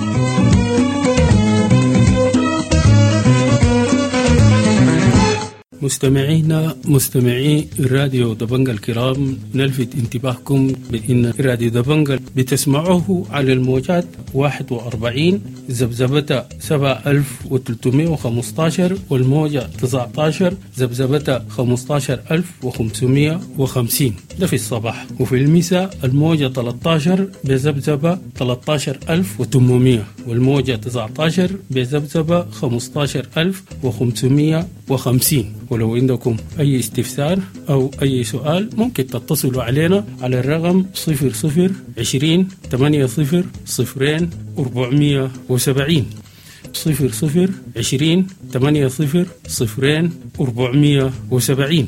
مستمعينا مستمعي راديو دبنجة الكرام، نلفت انتباهكم بأن راديو دبنجة بتسمعوه على الموجات واحد وأربعين زبزبة سبعة آلاف وثلاثمئة وخمسة عشر والموجة تسعة عشر زبزبة خمسة عشر ألف وخمسمئة وخمسين، ده في الصباح. وفي المساء الموجة ثلاثة عشر بزبزبة ثلاثة عشر ألف وثمانمئة والموجة تسعة عشر بزبزبة خمسة عشر ألف وخمسمئة وخمسين. ولو عندكم أي استفسار أو أي سؤال ممكن تتصلوا علينا على الرقم صفر صفر عشرين ثمانية صفر صفرين أربعمئة وسبعين صفر صفر عشرين ثمانية صفر صفرين أربعمئة وسبعين.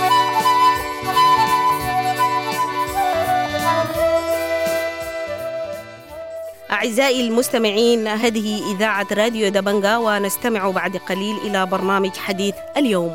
أعزائي المستمعين، هذه إذاعة راديو دبنجة، ونستمع بعد قليل إلى برنامج حديث اليوم.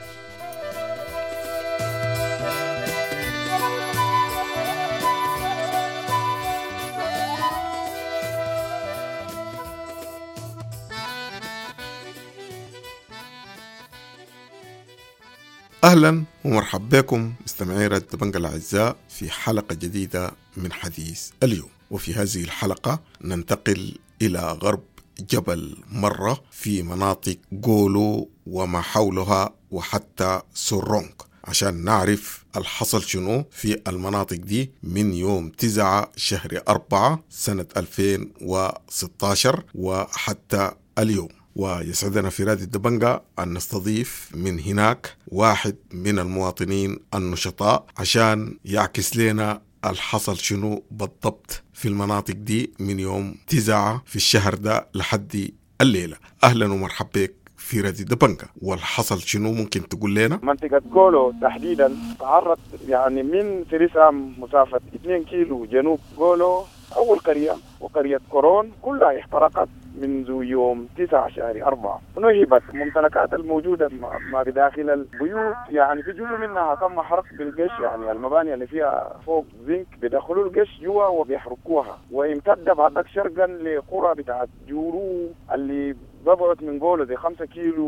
أهلا ومرحبا بكم مستمعي راديو دبنجة الأعزاء في حلقة جديدة من حديث اليوم. وفي هذه الحلقة ننتقل إلى غرب جبل مرة في مناطق غولو وما حولها وحتى سورونغ عشان نعرف الحصل شنو في المناطق دي من يوم تسعة شهر أربعة سنة ألفين وستة عشر وحتى اليوم. ويسعدنا في راديو دبنجة أن نستضيف من هناك واحد من المواطنين النشطاء عشان يعكس لنا الحصل شنو بالضبط في المناطق دي من يوم تسعة في الشهر ده لحد الليلة. أهلا ومرحبا بك في راديو دبنجة، والحصل شنو ممكن تقول لنا؟ منطقة غولو تحديدا تعرض يعني من فريسام مسافة اثنين كيلو جنوب غولو أول قرية وقرية كورون كلها احترقت منذ يوم تسعة شهر أربعة. نهبت ممتلكات الموجودة ما بداخل البيوت، يعني في جزء منها تم حرق بالقش، يعني المباني اللي فيها فوق زنك بيدخلوا القش جوا وبيحرقوها. وامتد بعدك شرقا لقرى بتاعت جورو اللي ببعد من قوله زي خمسة كيلو،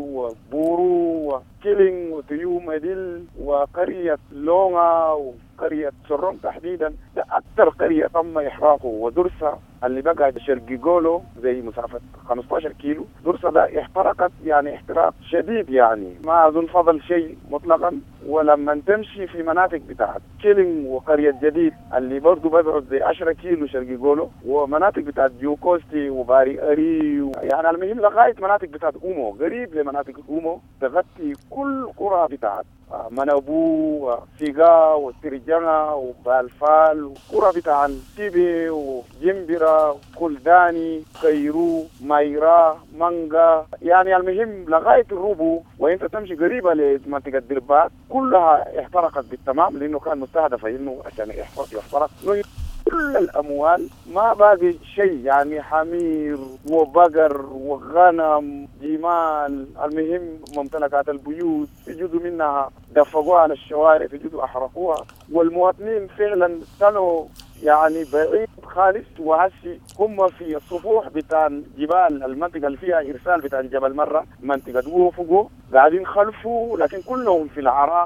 وبورو وكيلينج وتيو مدل وقرية لونغا وقرية سرون تحديدا. ده أكثر قرية تم إحراقه. ودرسة اللي بقى شرقي قولو زي مسافة خمسة عشر كيلو، درسة ده احترقت يعني احتراق شديد، يعني ما أظن فضل شيء مطلقا. ولما تمشي في مناطق بتاعت كيلينج وقرية جديد اللي برضو ببعد زي عشرة كيلو شرقي قولو، ومناطق بتاعت جيوكوستي وباري أري، يعني المهم لغاية مناطق بتاعت أومو قريب لمناطق أومو تغطي كل قرى بتاعت منابو وفيغا وترجانا وبالفال وقرى بتاعت تيبي وجنبرة كلداني خيرو مايرا مانغا، يعني المهم لغاية الروبو. وانت تمشي قريبة لمنطقة دربات كلها احترقت بالتمام، لانه كان مستهدف انه عشان يحترق كل الاموال، ما باقي شيء، يعني حمير وبقر وغنم جمال. المهم ممتلكات البيوت في جزء منها دفقوها على الشوارع، في جزء احرقوها. والمواطنين فعلا كانوا يعني بعيد خالص، وهسي هم في الصفوح بتاع جبال المنطقة اللي فيها إرسال بتاع جبل مرة، منطقة وفقوا قاعدين خلفوا، لكن كلهم في العراء.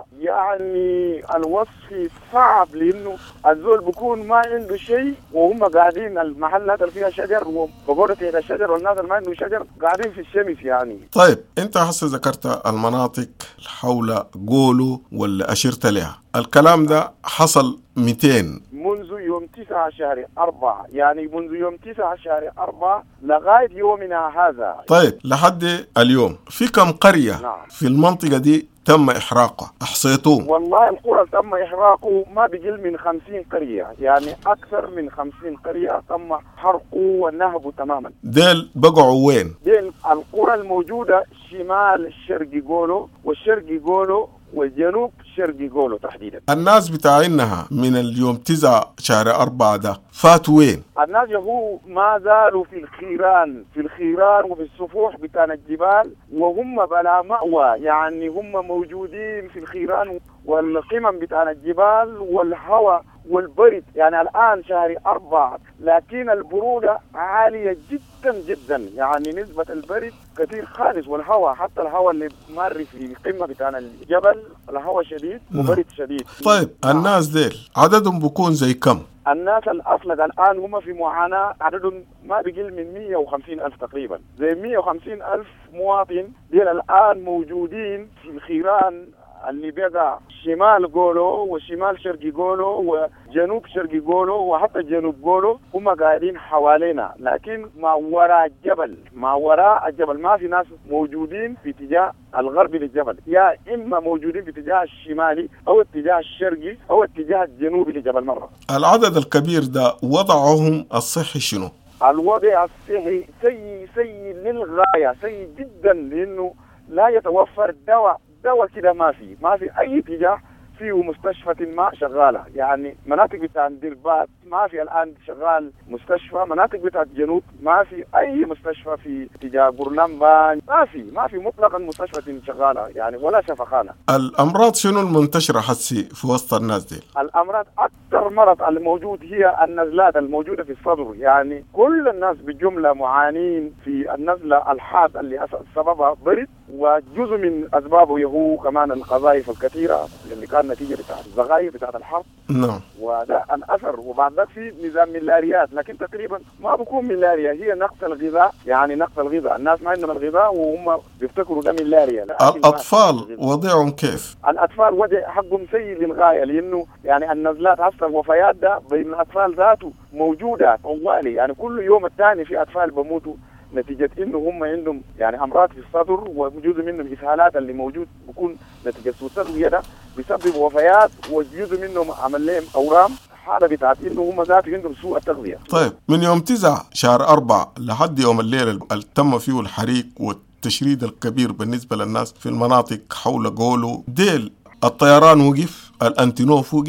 يعني الوصف صعب، لأنه الزول بيكون ما عنده شيء وهم قاعدين المحلات اللي فيها شجر وبقولة إلى الشجر، والناس اللي ما عنده شجر قاعدين في الشمس يعني. طيب أنت هسه ذكرت المناطق حول قولو واللي أشرت لها، الكلام ده حصل مئتين منذ يوم تسعة شهر أربعة، يعني منذ يوم تسعة شهر أربعة لغاية يومنا هذا. طيب لحد اليوم في كم قرية نعم. في المنطقة دي تم إحراقها أحصيتوه؟ والله القرى تم إحراقه ما بيقل من خمسين قرية، يعني أكثر من خمسين قرية تم حرقه ونهبه تماما. ديل بقعوا وين؟ ديل القرى الموجودة شمال شرقي قولو والشرقي قولو والجنوب شرقي قولو تحديدا. الناس بتاعينها من اليوم تسعة شهر أربعة ده فاتوا وين؟ الناس هو ما زالوا في الخيران، في الخيران وفي الصفوح بتاع الجبال، وهم بلا مأوى، يعني هم موجودين في الخيران والقمم بتاع الجبال والهواء والبرد. يعني الآن شهر أربعة لكن البرودة عالية جدا جدا، يعني نسبة البرد كثير خالص، والهواء حتى الهواء اللي مر في قمة بتاع الجبل الهواء شديد وبرد شديد. طيب الناس ديل عددهم بيكون زي كم؟ الناس الأصلق الآن هم في معاناة، عددهم ما بيقل من مئة وخمسين ألف تقريبا، زي مئة وخمسين ألف مواطن ديل الآن موجودين في الخيران اللي بقى شمال قولو وشمال شرقي قولو وجنوب شرقي قولو وحتى جنوب قولو، هم قاعدين حوالينا، لكن ما وراء الجبل، ما وراء الجبل ما في ناس موجودين في اتجاه الغربي للجبل، يا إما موجودين في اتجاه الشمالي أو اتجاه الشرقي أو اتجاه الجنوبي لجبل مرة. العدد الكبير ده وضعهم الصحي شنو؟ الوضع الصحي سيء سيء للغاية، سيء جدا، لأنه لا يتوفر دواء دواء كده ما في ما في أي اتجاه فيه مستشفى ما شغالة. يعني مناطق بتاع دربات ما في الآن شغال مستشفى، مناطق بتاع الجنوب ما في أي مستشفى في اتجاه برلمبان، ما في ما في مطلقا مستشفى شغالة يعني ولا شفخانة. الأمراض شنو المنتشرة حسي في وسط الناس دي؟ الأمراض أكثر مرض الموجود هي النزلات الموجودة في الصدر، يعني كل الناس بجملة معانين في النزلة الحاد اللي سببها برد، وجزء من أسبابه هو كمان القذائف الكثيرة اللي كان نتيجة بتاعت الزغاير بتاعت الحرب. نعم. وده الأثر. وبعد ذلك في نظام ملاريات، لكن تقريبا ما بكون ملاريا، هي نقص الغذاء، يعني نقص الغذاء، الناس ما عندهم الغذاء وهم بيفتكروا ده ملاريا. الأطفال وضعهم كيف؟ الأطفال وضع حقهم سيء للغاية، لأنه يعني النزلات حتى الوفيات ده بين الأطفال ذاته موجودة طوالي، يعني كل يوم الثاني في أطفال بموتوا نتيجة إنه هم عندهم يعني أمراض في الصدر، وجزء منهم إسهالات اللي موجود بيكون نتيجة سوء التغذية ده بيسبب وفيات، وجزء منهم عمل لهم أورام، حالة بتاعت إنه هم ذاته عندهم سوء التغذية. طيب من يوم تسعة شهر أربعة لحد يوم الليلة اللي تم فيه الحريق والتشريد الكبير بالنسبة للناس في المناطق حول قولو ديل، الطيران وقف، الأنتينوف وقف؟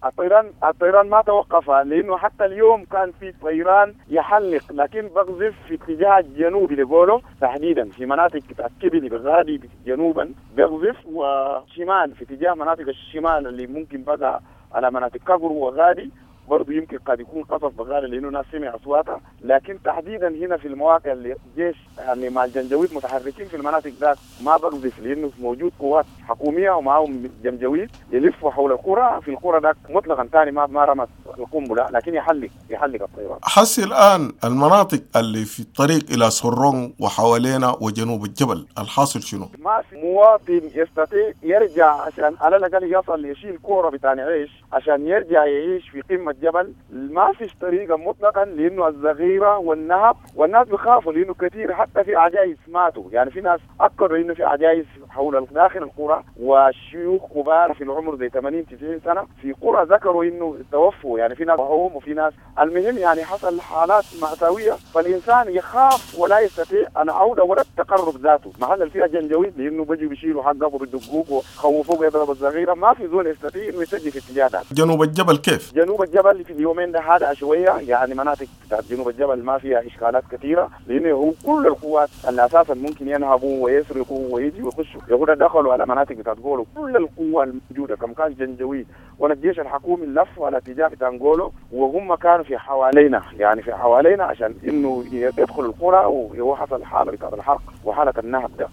الطيران الطيران ما توقف، لأنه حتى اليوم كان في طيران يحلق لكن بقذف في اتجاه الجنوب لقوله تحديدا في مناطق كبلي بغادي جنوبا بقذف، وشمال في اتجاه مناطق الشمال اللي ممكن بقى على مناطق كقر وغادي برضو يمكن قد يكون قصف بغالي لأنه ناس سمع أصواتها، لكن تحديدا هنا في المواقع اللي الجيش يعني مع الجنجويد متحركين في المناطق ذات ما بقذف، لأنه موجود قوات حكومية ومعهم جنجويد يلفوا حول القرى، في القرى ذاك مطلقا ثاني ما ما رمت القنبلة لكن يحلق يحلق الطيران. حسي الآن المناطق اللي في الطريق إلى سرون وحوالينا وجنوب الجبل الحاصل شنو؟ ما في مواطن يستطيع يرجع عشان على الأقل يصل يشيل كورة بتاع عيش عشان يرجع يعيش في قمة الجبل، ما فيش طريقة مطلقا لأنه الزغيرة والنهب، والناس بيخافوا لأنه كثير حتى في عجائز ماتوا، يعني في ناس أكدوا إنه في عجائز حول داخل القرى وشيوخ كبار في العمر زي ثمانين تسعين سنة في قرى ذكروا إنه توفوا، يعني في ناس وهم وفي ناس المهم يعني حصل حالات مأساوية، فالإنسان يخاف ولا يستطيع أن عودة ولا التقرب ذاته محل فيها جنجويد لأنه بيجوا بيشيلوا حقه وبيدقوه وخوفوه بيضرب الزغيرة، ما في زول يستطيع إنه يسجل في اتجاه ذاته. جنوب الجبل كيف؟ جنوب الجبل في اليومين ده هذا شوية، يعني مناطق بتاعت جنوب الجبل ما فيها إشكالات كثيرة لأنه هم كل القوات اللي أساسا ممكن ينهبوا ويسرقوا ويجوا ويخشوا يقولوا دخلوا على مناطق بتاعت غولو، كل القوة الموجودة كم كان جنجويد ولا الجيش الحكومي لفوا على اتجاه بتاع غولو، وهم كانوا في حوالينا يعني في حوالينا عشان إنه يدخل القرى وهو حصل حالة بتاعت الحرق وحالة النهب ده.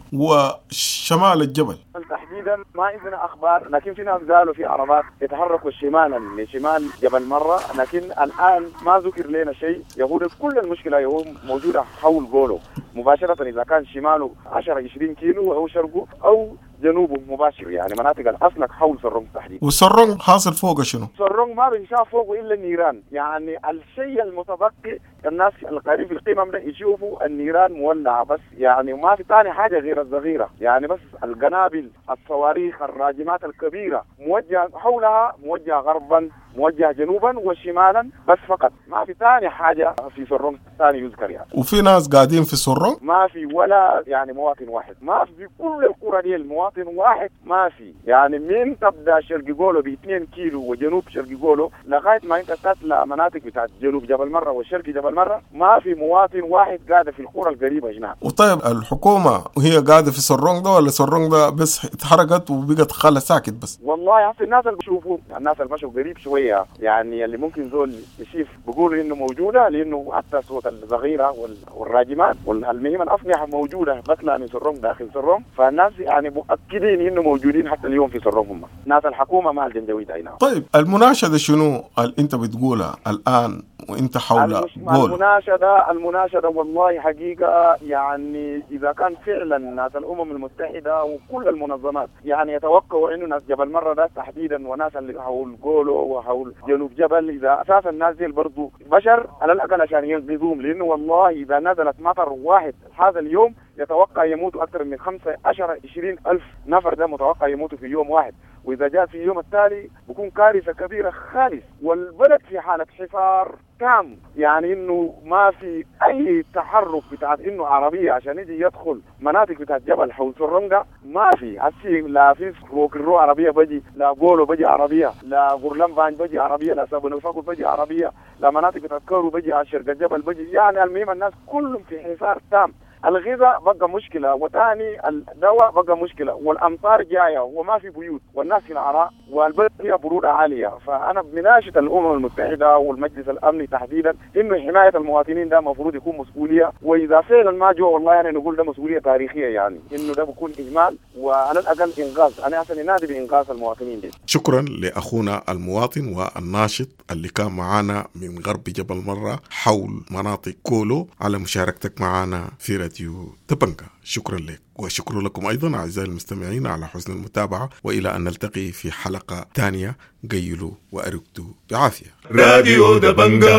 وشمال الجبل تحديدا ما عندنا أخبار، لكن في ناس قالوا في عربات يتحركوا شمالا لشمال جبل مرة، لكن الآن ما ذكر لنا شيء. يهود كل المشكلة يهود موجودة حول غولو مباشرة، إذا كان شماله عشرة عشرين كيلو أو شرقه أو جنوبه مباشر، يعني مناطق الأسلك حول سرونج تحديدا. وسرونج حاصل فوق شنو؟ سرونج ما بنشاف فوقه إلا النيران، يعني الشيء المتبقي الناس القريب في القمم ده يشوفوا النيران مولعة بس، يعني ما في ثاني حاجة غير الصغيرة، يعني بس القنابل الصواريخ الراجمات الكبيرة موجهة حولها، موجهة غربا موجهة جنوبا وشمالا بس فقط، ما في ثاني حاجة في سرونج ثاني يذكر يعني. وفي ناس قاعدين في سرونج؟ ما في ولا يعني مواطن واحد، ما في كل القرى دي المواطن واحد ما في، يعني من تبدا شرق غولو ب اثنين كيلو وجنوب شرق غولو لغايه ما انت تطلع مناطق بتاعت جنوب جبل مره وشرق جبل مره ما في مواطن واحد قاعد في القرى القريبه هنا. وطيب الحكومه وهي قاعده في سرونج ده ولا سرونج ده بس اتحرقت وبقت خالة ساكت بس؟ والله هسه الناس اللي بيشوفوا الناس اللي مشوا قريب شويه يعني اللي ممكن زول يشوف بيقولوا انه موجوده، لانه حتى صوت الصغيره والراجمات والمهم الاسلحه موجوده بطلع من سرونج داخل سرونج، فالناس يعني مؤكدين انه موجودين حتى اليوم في سرونج هم ناس الحكومه مع الجنجويد هنا. طيب المناشده شنو اللي انت بتقولها الان وانت حول غولو؟ المناشده المناشده والله حقيقه يعني اذا كان فعلا ناس الامم المتحده وكل المنظمات يعني يتوقعوا انه ناس جبل مره ده تحديدا وناس اللي حول غولو وحول جنوب جبل اذا اساسا الناس دي برضه بشر على الاقل عشان ينقذوهم، لانه والله اذا نزلت مطر واحد هذا اليوم يتوقع يموتوا اكثر من خمسة عشر عشرين الف نفر، ده متوقع يموتوا في يوم واحد، واذا جاء في اليوم التالي بكون كارثه كبيره خالص، والبلد في حاله حصار تام، يعني انه ما في اي تحرك بتاعت انه عربيه عشان يجي يدخل مناطق بتاعت جبل حول سرونجا ما في، هسي لا في روكرو عربيه بجي، لا غولو بجي عربيه، لا غورلام فان بجي عربيه، لا سابونوفاكو بجي عربيه، لا مناطق بتاعت كورو بجي على شرق الجبل بجي، يعني المهم الناس كلهم في حصار تام. الغذاء بقى مشكلة، وثاني الدواء بقى مشكلة، والأمطار جاية وما في بيوت والناس في العراء والبلد فيها برودة عالية، فأنا بناشد الأمم المتحدة والمجلس الأمني تحديدا إنه حماية المواطنين ده مفروض يكون مسؤولية، وإذا فعلا ما جو والله يعني نقول ده مسؤولية تاريخية، يعني إنه ده بيكون إجمال وعلى الأقل إنقاذ، أنا أصلا نادي بإنقاذ المواطنين دي. شكرا لأخونا المواطن والناشط اللي كان معنا من غرب جبل مرة حول مناطق غولو على مشاركتك معنا في راديو دبنجا. شكرا لك وشكرا لكم أيضا أعزائي المستمعين على حسن المتابعة، وإلى أن نلتقي في حلقة تانية. قيلوا وأرقدوا بعافية. راديو دبنجا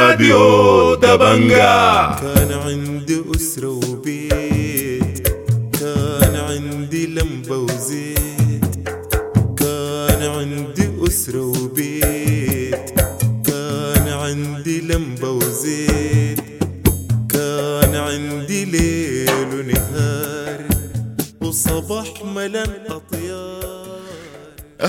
راديو دبنجا. كان عندي أسرة وبيت، كان عندي لمبة وزيت، كان عندي أسرة وبيت، كان عندي لمبة وزيت، كان عندي ليل ونهار وصباح ملان أطيار.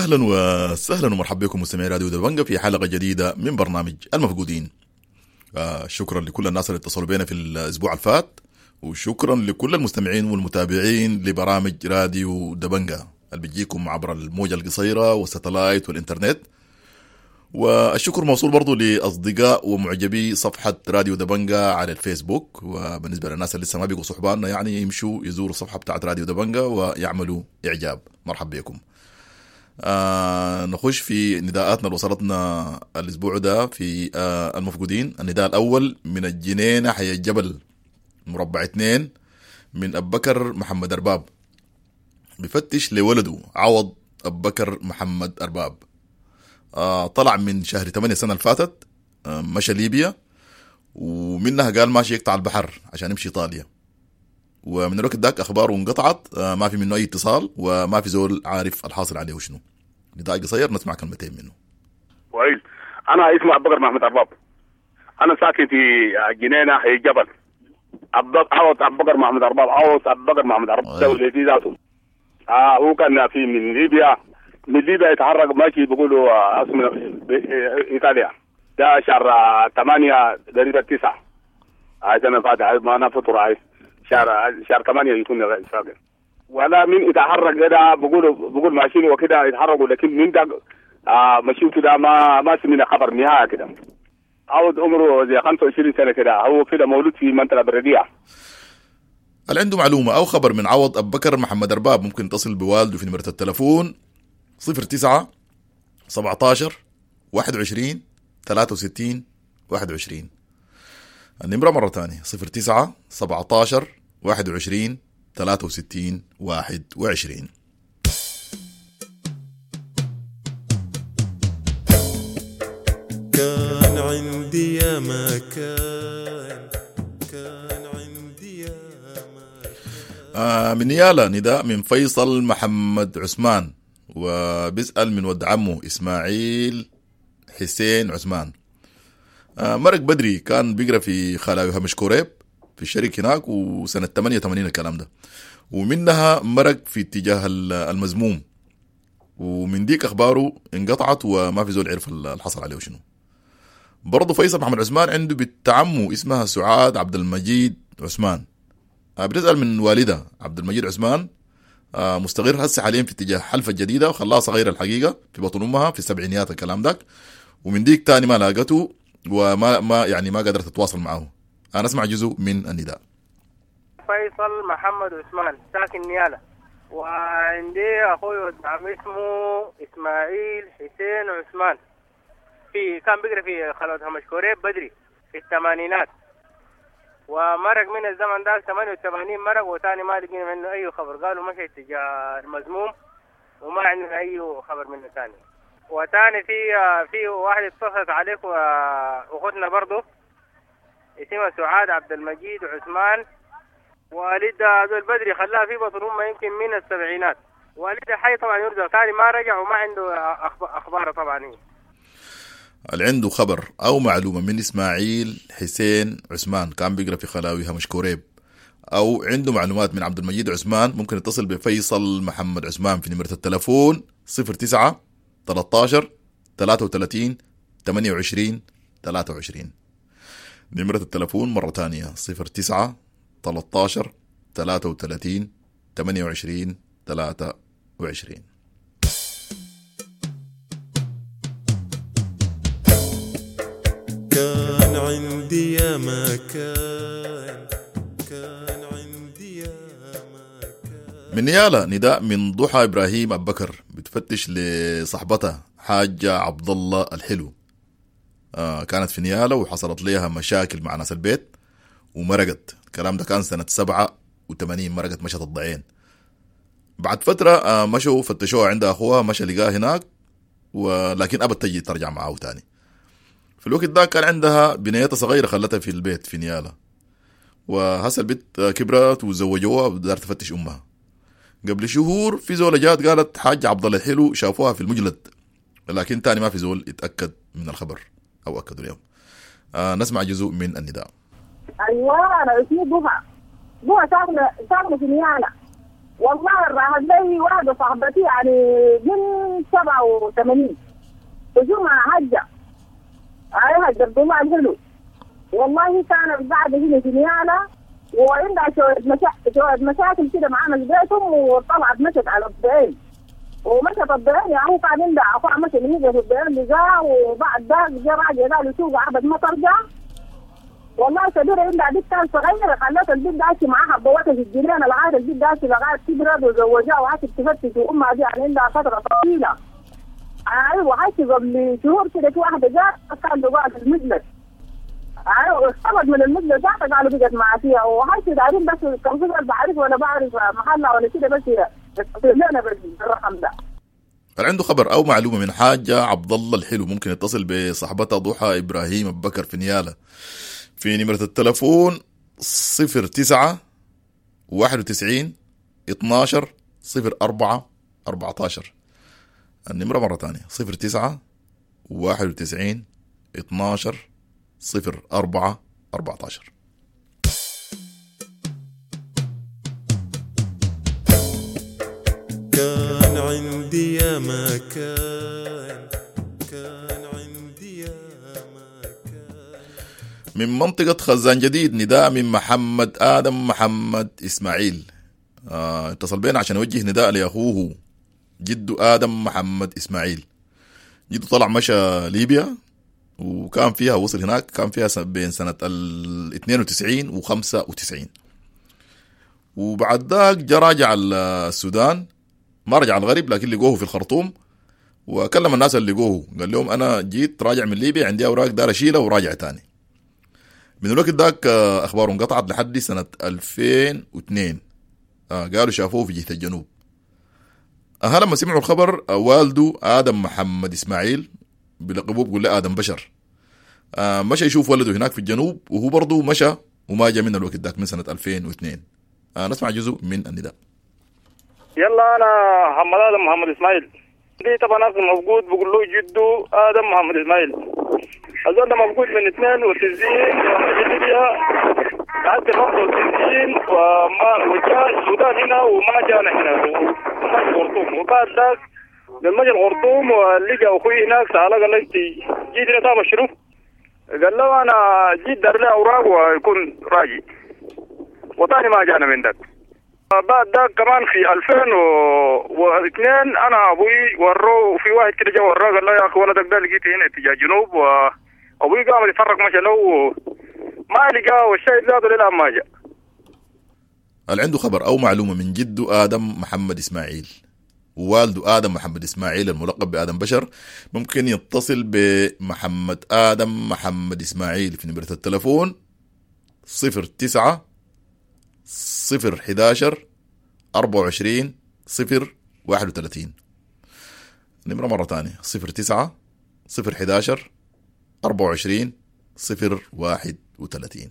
أهلا وسهلا ومرحبا بكم مستمعي راديو دبنجة في حلقة جديدة من برنامج المفقودين. آه شكرا لكل الناس اللي اتصلوا بينا في الأسبوع الفات، وشكرا لكل المستمعين والمتابعين لبرامج راديو دبنجة اللي بيجيكم عبر الموجة القصيرة والستلايت والإنترنت. والشكر موصول برضو لأصدقاء ومعجبي صفحة راديو دبنجة على الفيسبوك، وبالنسبة للناس اللي لسه ما بيقوا صحباننا يعني يمشوا يزوروا الصفحة بتاعت راديو دبنجة ويعملوا إعجاب. مرحبا بكم. آه نخش في نداءاتنا اللي وصلتنا الأسبوع ده في آه المفقودين. النداء الأول من الجنينة حي الجبل مربع اثنين من أبو بكر محمد أرباب، بفتش لولده عوض أبو بكر محمد أرباب. آه طلع من شهر ثمانية السنة اللي فاتت، آه مشى ليبيا، ومنها قال ماشي يقطع البحر عشان يمشي إيطاليا، ومن الوقت ذاك أخباره انقطعت، آه ما في منه أي اتصال وما في زول عارف الحاصل عليه وشنو. نداء قصير نسمع كلمتين منه. كويس. أنا اسمي أبو بكر محمد أرباب، أنا ساكن في جنينة حي الجبل. عوض أبو بكر محمد أرباب، عوض أبو بكر محمد أرباب دولة في ذاته. آه هو كان في من ليبيا، من ليبيا يتحرك ماشي بيقولوا اسمه إيطاليا. ده شهر ثمانية قريب التسعة. هاي سنة فاتت ما أنا فطر هاي شهر شهر ثمانية يكون فاكر. ولا من يتحرك كده بيقولوا بيقول ماشيين وكده يتحركوا، لكن من ده آه ماشيين كده ما ما سمعنا خبر نهائي كده. عوض عمره زي خمسة وعشرين سنة كده، هو كده مولود في منطقة بردية. اللي عنده معلومة أو خبر من عوض أبو بكر محمد أرباب ممكن تصل بوالده في نمرة التلفون صفر تسعة سبعة عشر واحد وعشرين ثلاثة وستين واحد وعشرين. النمرة مرة ثانية صفر تسعة سبعة عشر واحد وعشرين ثلاثة وستين واحد وعشرين. كان عندي يا ما كان كان عندي يا ما آه من يالا نداء من فيصل محمد عثمان، وبيسأل من ود عمه إسماعيل حسين عثمان. آه مرق بدري كان بيقرأ في خلاوي همش كوريب في الشركة هناك، وسنة ثمانية وثمانين الكلام ده، ومنها مرق في اتجاه المزموم، ومن ديك أخباره انقطعت وما في زول عرف الحصل عليه وشنو. برضو فيصل محمد عثمان عنده بنت عمه اسمها سعاد عبد المجيد عثمان. آه بتسأل من والدها عبد المجيد عثمان، آه مستقر هسه حاليا في اتجاه حلفة الجديدة، وخلاها صغيرة الحقيقة في بطن أمها في السبعينيات الكلام داك، ومن ديك تاني ما لاقته وما ما يعني ما قدرت تتواصل معه. أنا أسمع جزء من النداء. فيصل محمد عثمان ساكن نيالا، وعندي أخوي ودعم اسمه إسماعيل حسين عثمان، في كان بيقرأ في خلوة همش كوريب بدري في الثمانينات، ومرق من الزمن ده ثمانية وثمانين مرق، وثاني ما لقينا منه أي خبر، قالوا مشي اتجاه المزموم وما عندنا أي خبر منه ثاني. وثاني في في واحد اتصلت عليك وأختنا برضو اسمها سعاد عبد المجيد عثمان، والدها ذو بدري خلاها في بطن أمها يمكن من السبعينات، والدها حي طبعا يرجع ثاني ما رجع وما عنده أخبار طبعا. هي اللي عنده خبر أو معلومة من إسماعيل حسين عثمان كان بيقرأ في خلاوي همش كوريب، أو عنده معلومات من عبد المجيد عثمان، ممكن يتصل بفيصل محمد عثمان في نمرة التلفون صفر تسعة ثلاثة عشر ثلاثة وثلاثين ثمانية وعشرين ثلاثة وعشرين. نمرة التلفون مرة ثانية صفر تسعة ثلاثة عشر ثلاثة وثلاثين ثمانية وعشرين ثلاثة وعشرين. كان عندي يا ما كان كان عندي يا ما كان. من نيالا نداء من ضحى إبراهيم أبو بكر بتفتش لصاحبتها حاجة عبد الله الحلو. آه كانت في نيالا وحصلت لها مشاكل مع ناس البيت ومرقت. الكلام ده كان سنة سبعة وثمانين، مرقت مشت الضعين. بعد فترة آه مشوا فتشوها عند أخوها، مشى لقاها هناك، ولكن أبد تجي ترجع معه تاني. في الوقت ده كان عندها بنيتها صغيرة خلتها في البيت في نيالا، وهسه البنت كبرت وزوجوها ودار تفتش أمها. قبل شهور في زول جات قالت حاجة عبد الله الحلو شافوها في المجلد، لكن تاني ما في زول اتأكد من الخبر أو أكدوا اليوم. آه نسمع جزء من النداء. أيوة أنا اسمي ضحى. ضحى ساكنة ساكنة في نيالا. والله راحت لي واحدة صاحبتي يعني من سبعة وثمانين وجمعة حجة أيها الدبدومة الحلو والله كانت بعد هنا في نيالة وعندها شوية مشاكل شوية مشاكل كده معانا في بيتهم وطلعت مشت على الضيين ومشت الضيين يعني هو كان عندها عفوا مشت اللي هي في الضيين لقاه وبعد ذاك جا راجع قال يسوق عبد ما ترجع والله كبيرة عندها بنت كان صغيرة خلت البنت داشي معاها بوتها في الجنينة لغاية البنت داشي لغاية كبرت وزوجها وعاشت تفتش وأمها دي يعني عندها فترة طويلة. أيوة عاشت قبل شهور كده في واحدة جات كان بقى في المجلس. أيوة اختلط من المجلس ذاك قالوا بقت معاه فيها وعاشت دايرين بس كم فكرة بعرف ولا بعرف محلها ولا كده بس تصير لنا بالرقم ده. هل عنده خبر أو معلومة من حاجة عبد الله الحلو ممكن يتصل بصاحبتها ضحى إبراهيم أبو بكر في نيالة في نمرة التلفون صفر تسعة واحد وتسعين اتناشر صفر أربعة أربعتاشر. النمرة مرة تانية صفر تسعة واحد وتسعين اتناشر صفر أربعة أربعتاشر. كان عندي يا ما كان كان عندي يا ما كان. من منطقة خزان جديد نداء من محمد آدم محمد إسماعيل. آه اتصل بينا عشان يوجه نداء لأخوه جده آدم محمد إسماعيل. جده طلع مشى ليبيا وكان فيها وصل هناك كان فيها بين سنة ال اثنين وتسعين و خمسة وتسعين وبعد ذاك جا راجع السودان ما رجع الغريب لكن لقوه في الخرطوم وكلم الناس اللي لقوه قال لهم أنا جيت راجع من ليبيا عندي أوراق دار أشيلها وراجع تاني. من الوقت ذاك أخباره انقطعت لحد سنة ألفين واثنين. آه قالوا شافوه في جهة الجنوب. أها لما سمعوا الخبر والده آدم محمد إسماعيل بلقبوه بقول له آدم بشر آه مشى يشوف ولده هناك في الجنوب وهو برضو مشى وما جاء من الوقت ذاك من سنة ألفين واثنين. آه نسمع جزء من النداء. يلا أنا محمد آدم محمد إسماعيل دي طبعا ناس موجود بقول له جده آدم محمد إسماعيل أظن موجود من اثنين وتسعين ليبيا لحد خمسة وتسعين وما وجاء السودان هنا وما جانا هنا وما الخرطوم وبعد ذاك لما جاء الخرطوم ولقى أخوي هناك سأله قال له أنت جيت هنا تعمل شنو؟ قال له أنا جيت دار لي أوراق ويكون راجي وطاني ما جانا من ذاك. بعد ذاك كمان في ألفين واثنين أنا أبوي ورّوه في واحد كده جا ورّاه قال له يا أخي ولدك ده لقيته هنا اتجاه جنوب وأبوي قام يتفرق مشى له ما لقاه والشيء ذاته للآن ما جاء. هل عنده خبر أو معلومة من جده آدم محمد إسماعيل ووالده آدم محمد إسماعيل الملقب بآدم بشر ممكن يتصل بمحمد آدم محمد إسماعيل في نمرة التلفون صفر تسعة صفر حداشر أربعة وعشرين صفر واحد وثلاثين. نمرة مرة تانية صفر تسعة صفر حداشر أربعة وعشرين صفر واحد وثلاثين.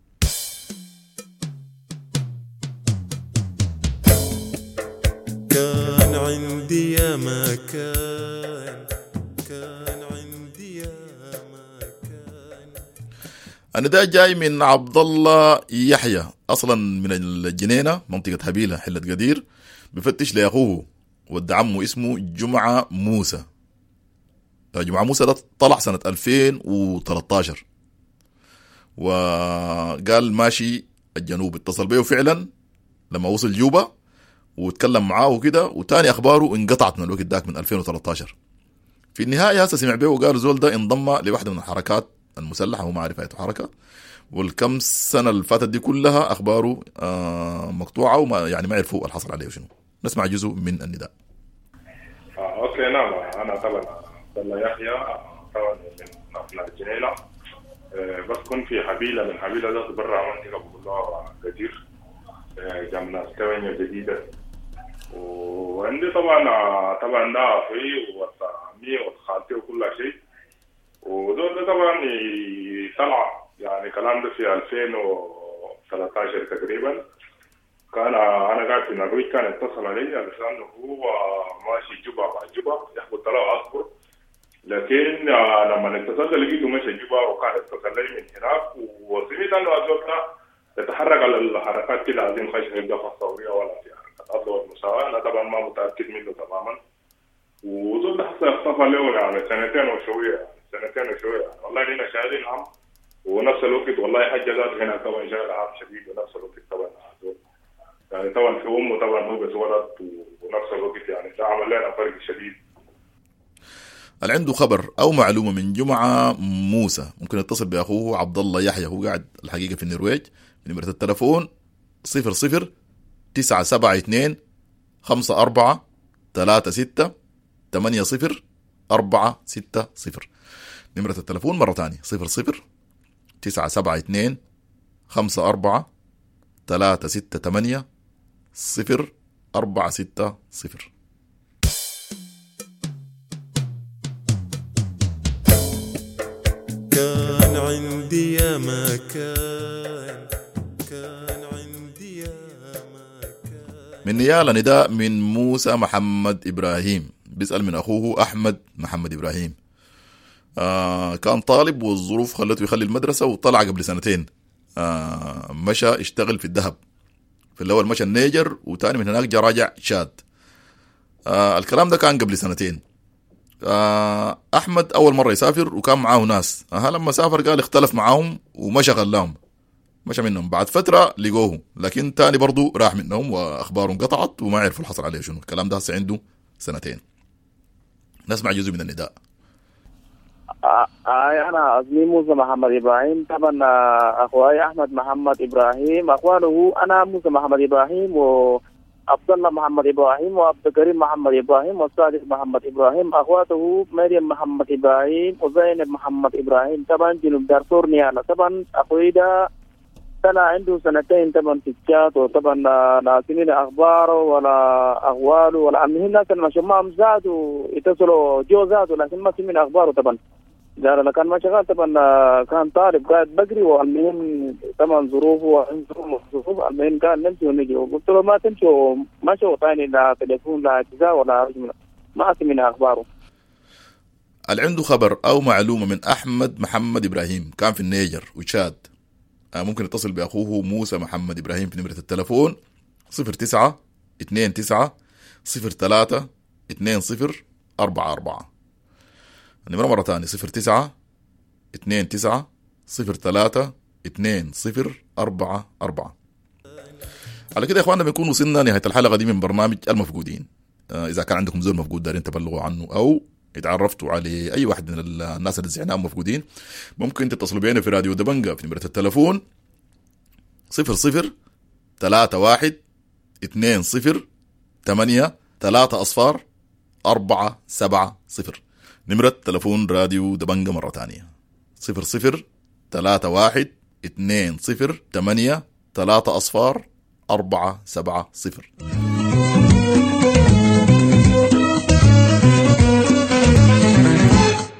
كان عندي يا ما كان كان عندي يا ما كان. النداء جاي من عبد الله يحيى اصلا من الجنينه منطقه حبيله حله قدير بفتش لاخوه ود عمه اسمه جمعه موسى. جمعه موسى ده طلع سنه ألفين وثلاثة عشر وقال ماشي الجنوب. اتصل بيه فعلا لما وصل جوبا وتكلم معاه وكده وتاني اخباره انقطعت من الوقت ذاك من ألفين وثلاثة عشر. في النهايه هسه سمع بيه وقال زول ده انضم لواحده من الحركات المسلحه وما عارف اي حركه والكم سنه اللي فاتت دي كلها اخباره آه مقطوعه وما يعني ما يعرفوا اللي حصل عليه شنو. نسمع جزء من النداء. آه اوكي نعم انا طبعا عبد الله يحيى طبعا من الجنينه آه بس كنت في حبيله من حبيله ده برا منطقه بقول لها كثير آه جنب ناس توانيه جديده وعندي طبعا طبعا ده اخوي وعمي وخالتي وكل شيء ودول ده طبعا طلع يعني كلام ده في ألفين وثلاثة عشر تقريبا. كان انا قاعد في نرويج كان اتصل علي علشان هو ماشي جوبا مع جوبا ياخذ له اصبر لكن لما اتصلت لقيته ماشي جوبا وكان اتصل لي من هناك وسمعت انه الزول يتحرك على الحركات كده عايزين خش في الدفع الثوريه ولا في حركات العدل والمساواة. أنا طبعا ما متأكد منه تماما، وظل حتى اختفى له يعني سنتين وشوية يعني سنتين وشوية يعني. والله هنا شاهدين عام، ونفس الوقت والله حاجة ذات هنا طبعا شاهد عام شديد، ونفس الوقت طبعا يعني طبعا في أمه طبعا هو بس ولد، ونفس الوقت يعني ده عمل لنا فرق شديد. اللي عنده خبر أو معلومة من جمعة موسى ممكن يتصل بأخوه عبد الله يحيى، هو قاعد الحقيقة في النرويج، بنمرة التلفون صفر صفر تسعة سبعة اثنين خمسة أربعة ثلاثة ستة ثمانية صفر أربعة ستة صفر. نمرة التلفون مرة تانية صفر صفر تسعة سبعة اثنين خمسة أربعة ثلاثة ستة ثمانية صفر أربعة ستة صفر. كان عندي يا ما كان كان عندي يا ما كان. من نيالا نداء من موسى محمد إبراهيم بيسأل من أخوه أحمد محمد إبراهيم. آه كان طالب والظروف خلته يخلي المدرسة وطلع قبل سنتين. آه مشى اشتغل في الذهب، في الأول مشى النيجر وتاني من هناك جا راجع شاد. آه الكلام ده كان قبل سنتين. آه أحمد أول مرة يسافر وكان معاه ناس، آه لما سافر قال اختلف معاهم ومشى غلاهم، مشى منهم. بعد فترة لقوه، لكن تاني برضو راح منهم وأخبارهم قطعت وما عرفوا الحصل عليه شنو. الكلام ده هسه عنده سنتين. نسمع جزء من النداء. آه أنا اسمي موسى محمد إبراهيم. طبعا أخوي أحمد محمد إبراهيم، أخوانه أنا موسى محمد إبراهيم وعبد الله محمد إبراهيم وعبد الكريم محمد إبراهيم وصادق محمد إبراهيم. أخواته مريم محمد إبراهيم وزينب محمد إبراهيم. طبعا جنوب دارفور نيالا. طبعا أخوي ده سنة عنده سنتين طبعا في الشات، وطبعا ناسمين أخباره ولا أغواله ولا عمه. الناس اللي شمام زادوا يتصلوا جو زادوا، لكن ما سمين أخباره. طبعا قال كان ما شغال، طبعا كان طالب قاعد بقري، والمهم طبعا ظروفه ظروف المهم كان نمشي ونجي. وقلت له ما تمشوا، مشوا ثاني لا تليفون لا اجزاء ولا ما سمين أخباره. اللي عنده خبر أو معلومة من أحمد محمد إبراهيم كان في النيجر وتشاد، ممكن يتصل بأخوه موسى محمد إبراهيم في نمرة التلفون صفر تسعة اثنين تسعة صفر ثلاثة اثنين صفر أربعة أربعة. النمرة مرة تانية صفر تسعة اثنين تسعة صفر ثلاثة اثنين صفر أربعة أربعة. على كده يا إخواننا بنكون وصلنا نهاية الحلقة دي من برنامج المفقودين. إذا كان عندكم زول مفقود دارين تبلغوا عنه أو اتعرفتوا على أي واحد من الناس اللي زعناهم مفقودين، ممكن تتصلوا بينا في راديو دبنجة في نمرة التلفون صفر صفر ثلاثة واحد اثنين صفر ثمانية ثلاثة أصفار أربعة سبعة صفر. نمرة تلفون راديو دبنجة مرة تانية صفر صفر ثلاثة واحد اثنين صفر ثمانية ثلاثة أصفار أربعة سبعة صفر.